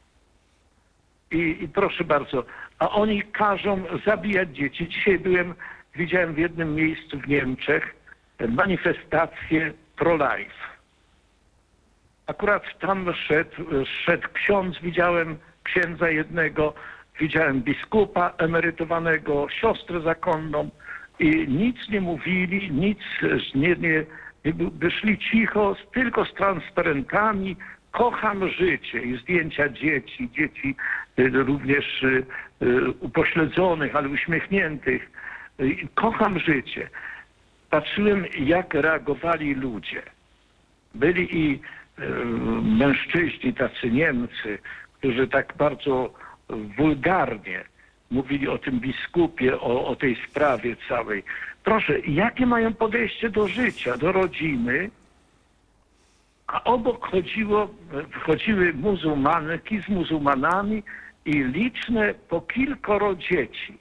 I proszę bardzo, a oni każą zabijać dzieci. Dzisiaj widziałem w jednym miejscu w Niemczech manifestację pro-life. Akurat tam szedł ksiądz, widziałem księdza jednego, widziałem biskupa emerytowanego, siostrę zakonną i nic nie mówili, nic by szli cicho, tylko z transparentami, kocham życie i zdjęcia dzieci również upośledzonych, ale uśmiechniętych. Kocham życie. Patrzyłem, jak reagowali ludzie. Byli i mężczyźni, tacy Niemcy, którzy tak bardzo wulgarnie mówili o tym biskupie, o tej sprawie całej. Proszę, jakie mają podejście do życia, do rodziny, a obok chodziły muzułmanki z muzułmanami i liczne po kilkoro dzieci.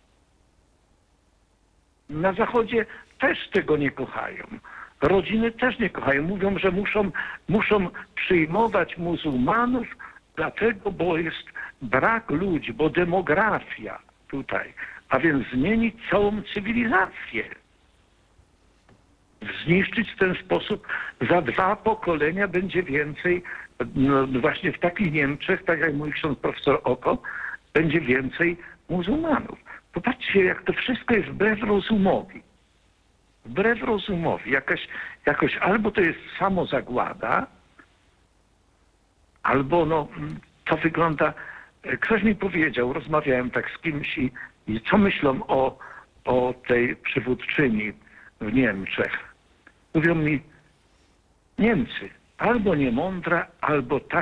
Na Zachodzie też tego nie kochają. Rodziny też nie kochają. Mówią, że muszą przyjmować muzułmanów, dlatego, bo jest brak ludzi, bo demografia tutaj, a więc zmienić całą cywilizację. Zniszczyć w ten sposób, za 2 pokolenia będzie więcej, no właśnie w takich Niemczech, tak jak mówi ksiądz profesor Oko, będzie więcej muzułmanów. Popatrzcie, jak to wszystko jest wbrew rozumowi. Wbrew rozumowi. Jakoś albo to jest samozagłada, albo no, to wygląda... Ktoś mi powiedział, rozmawiałem tak z kimś i co myślą o tej przywódczyni w Niemczech. Mówią mi, Niemcy, albo niemądra, albo tak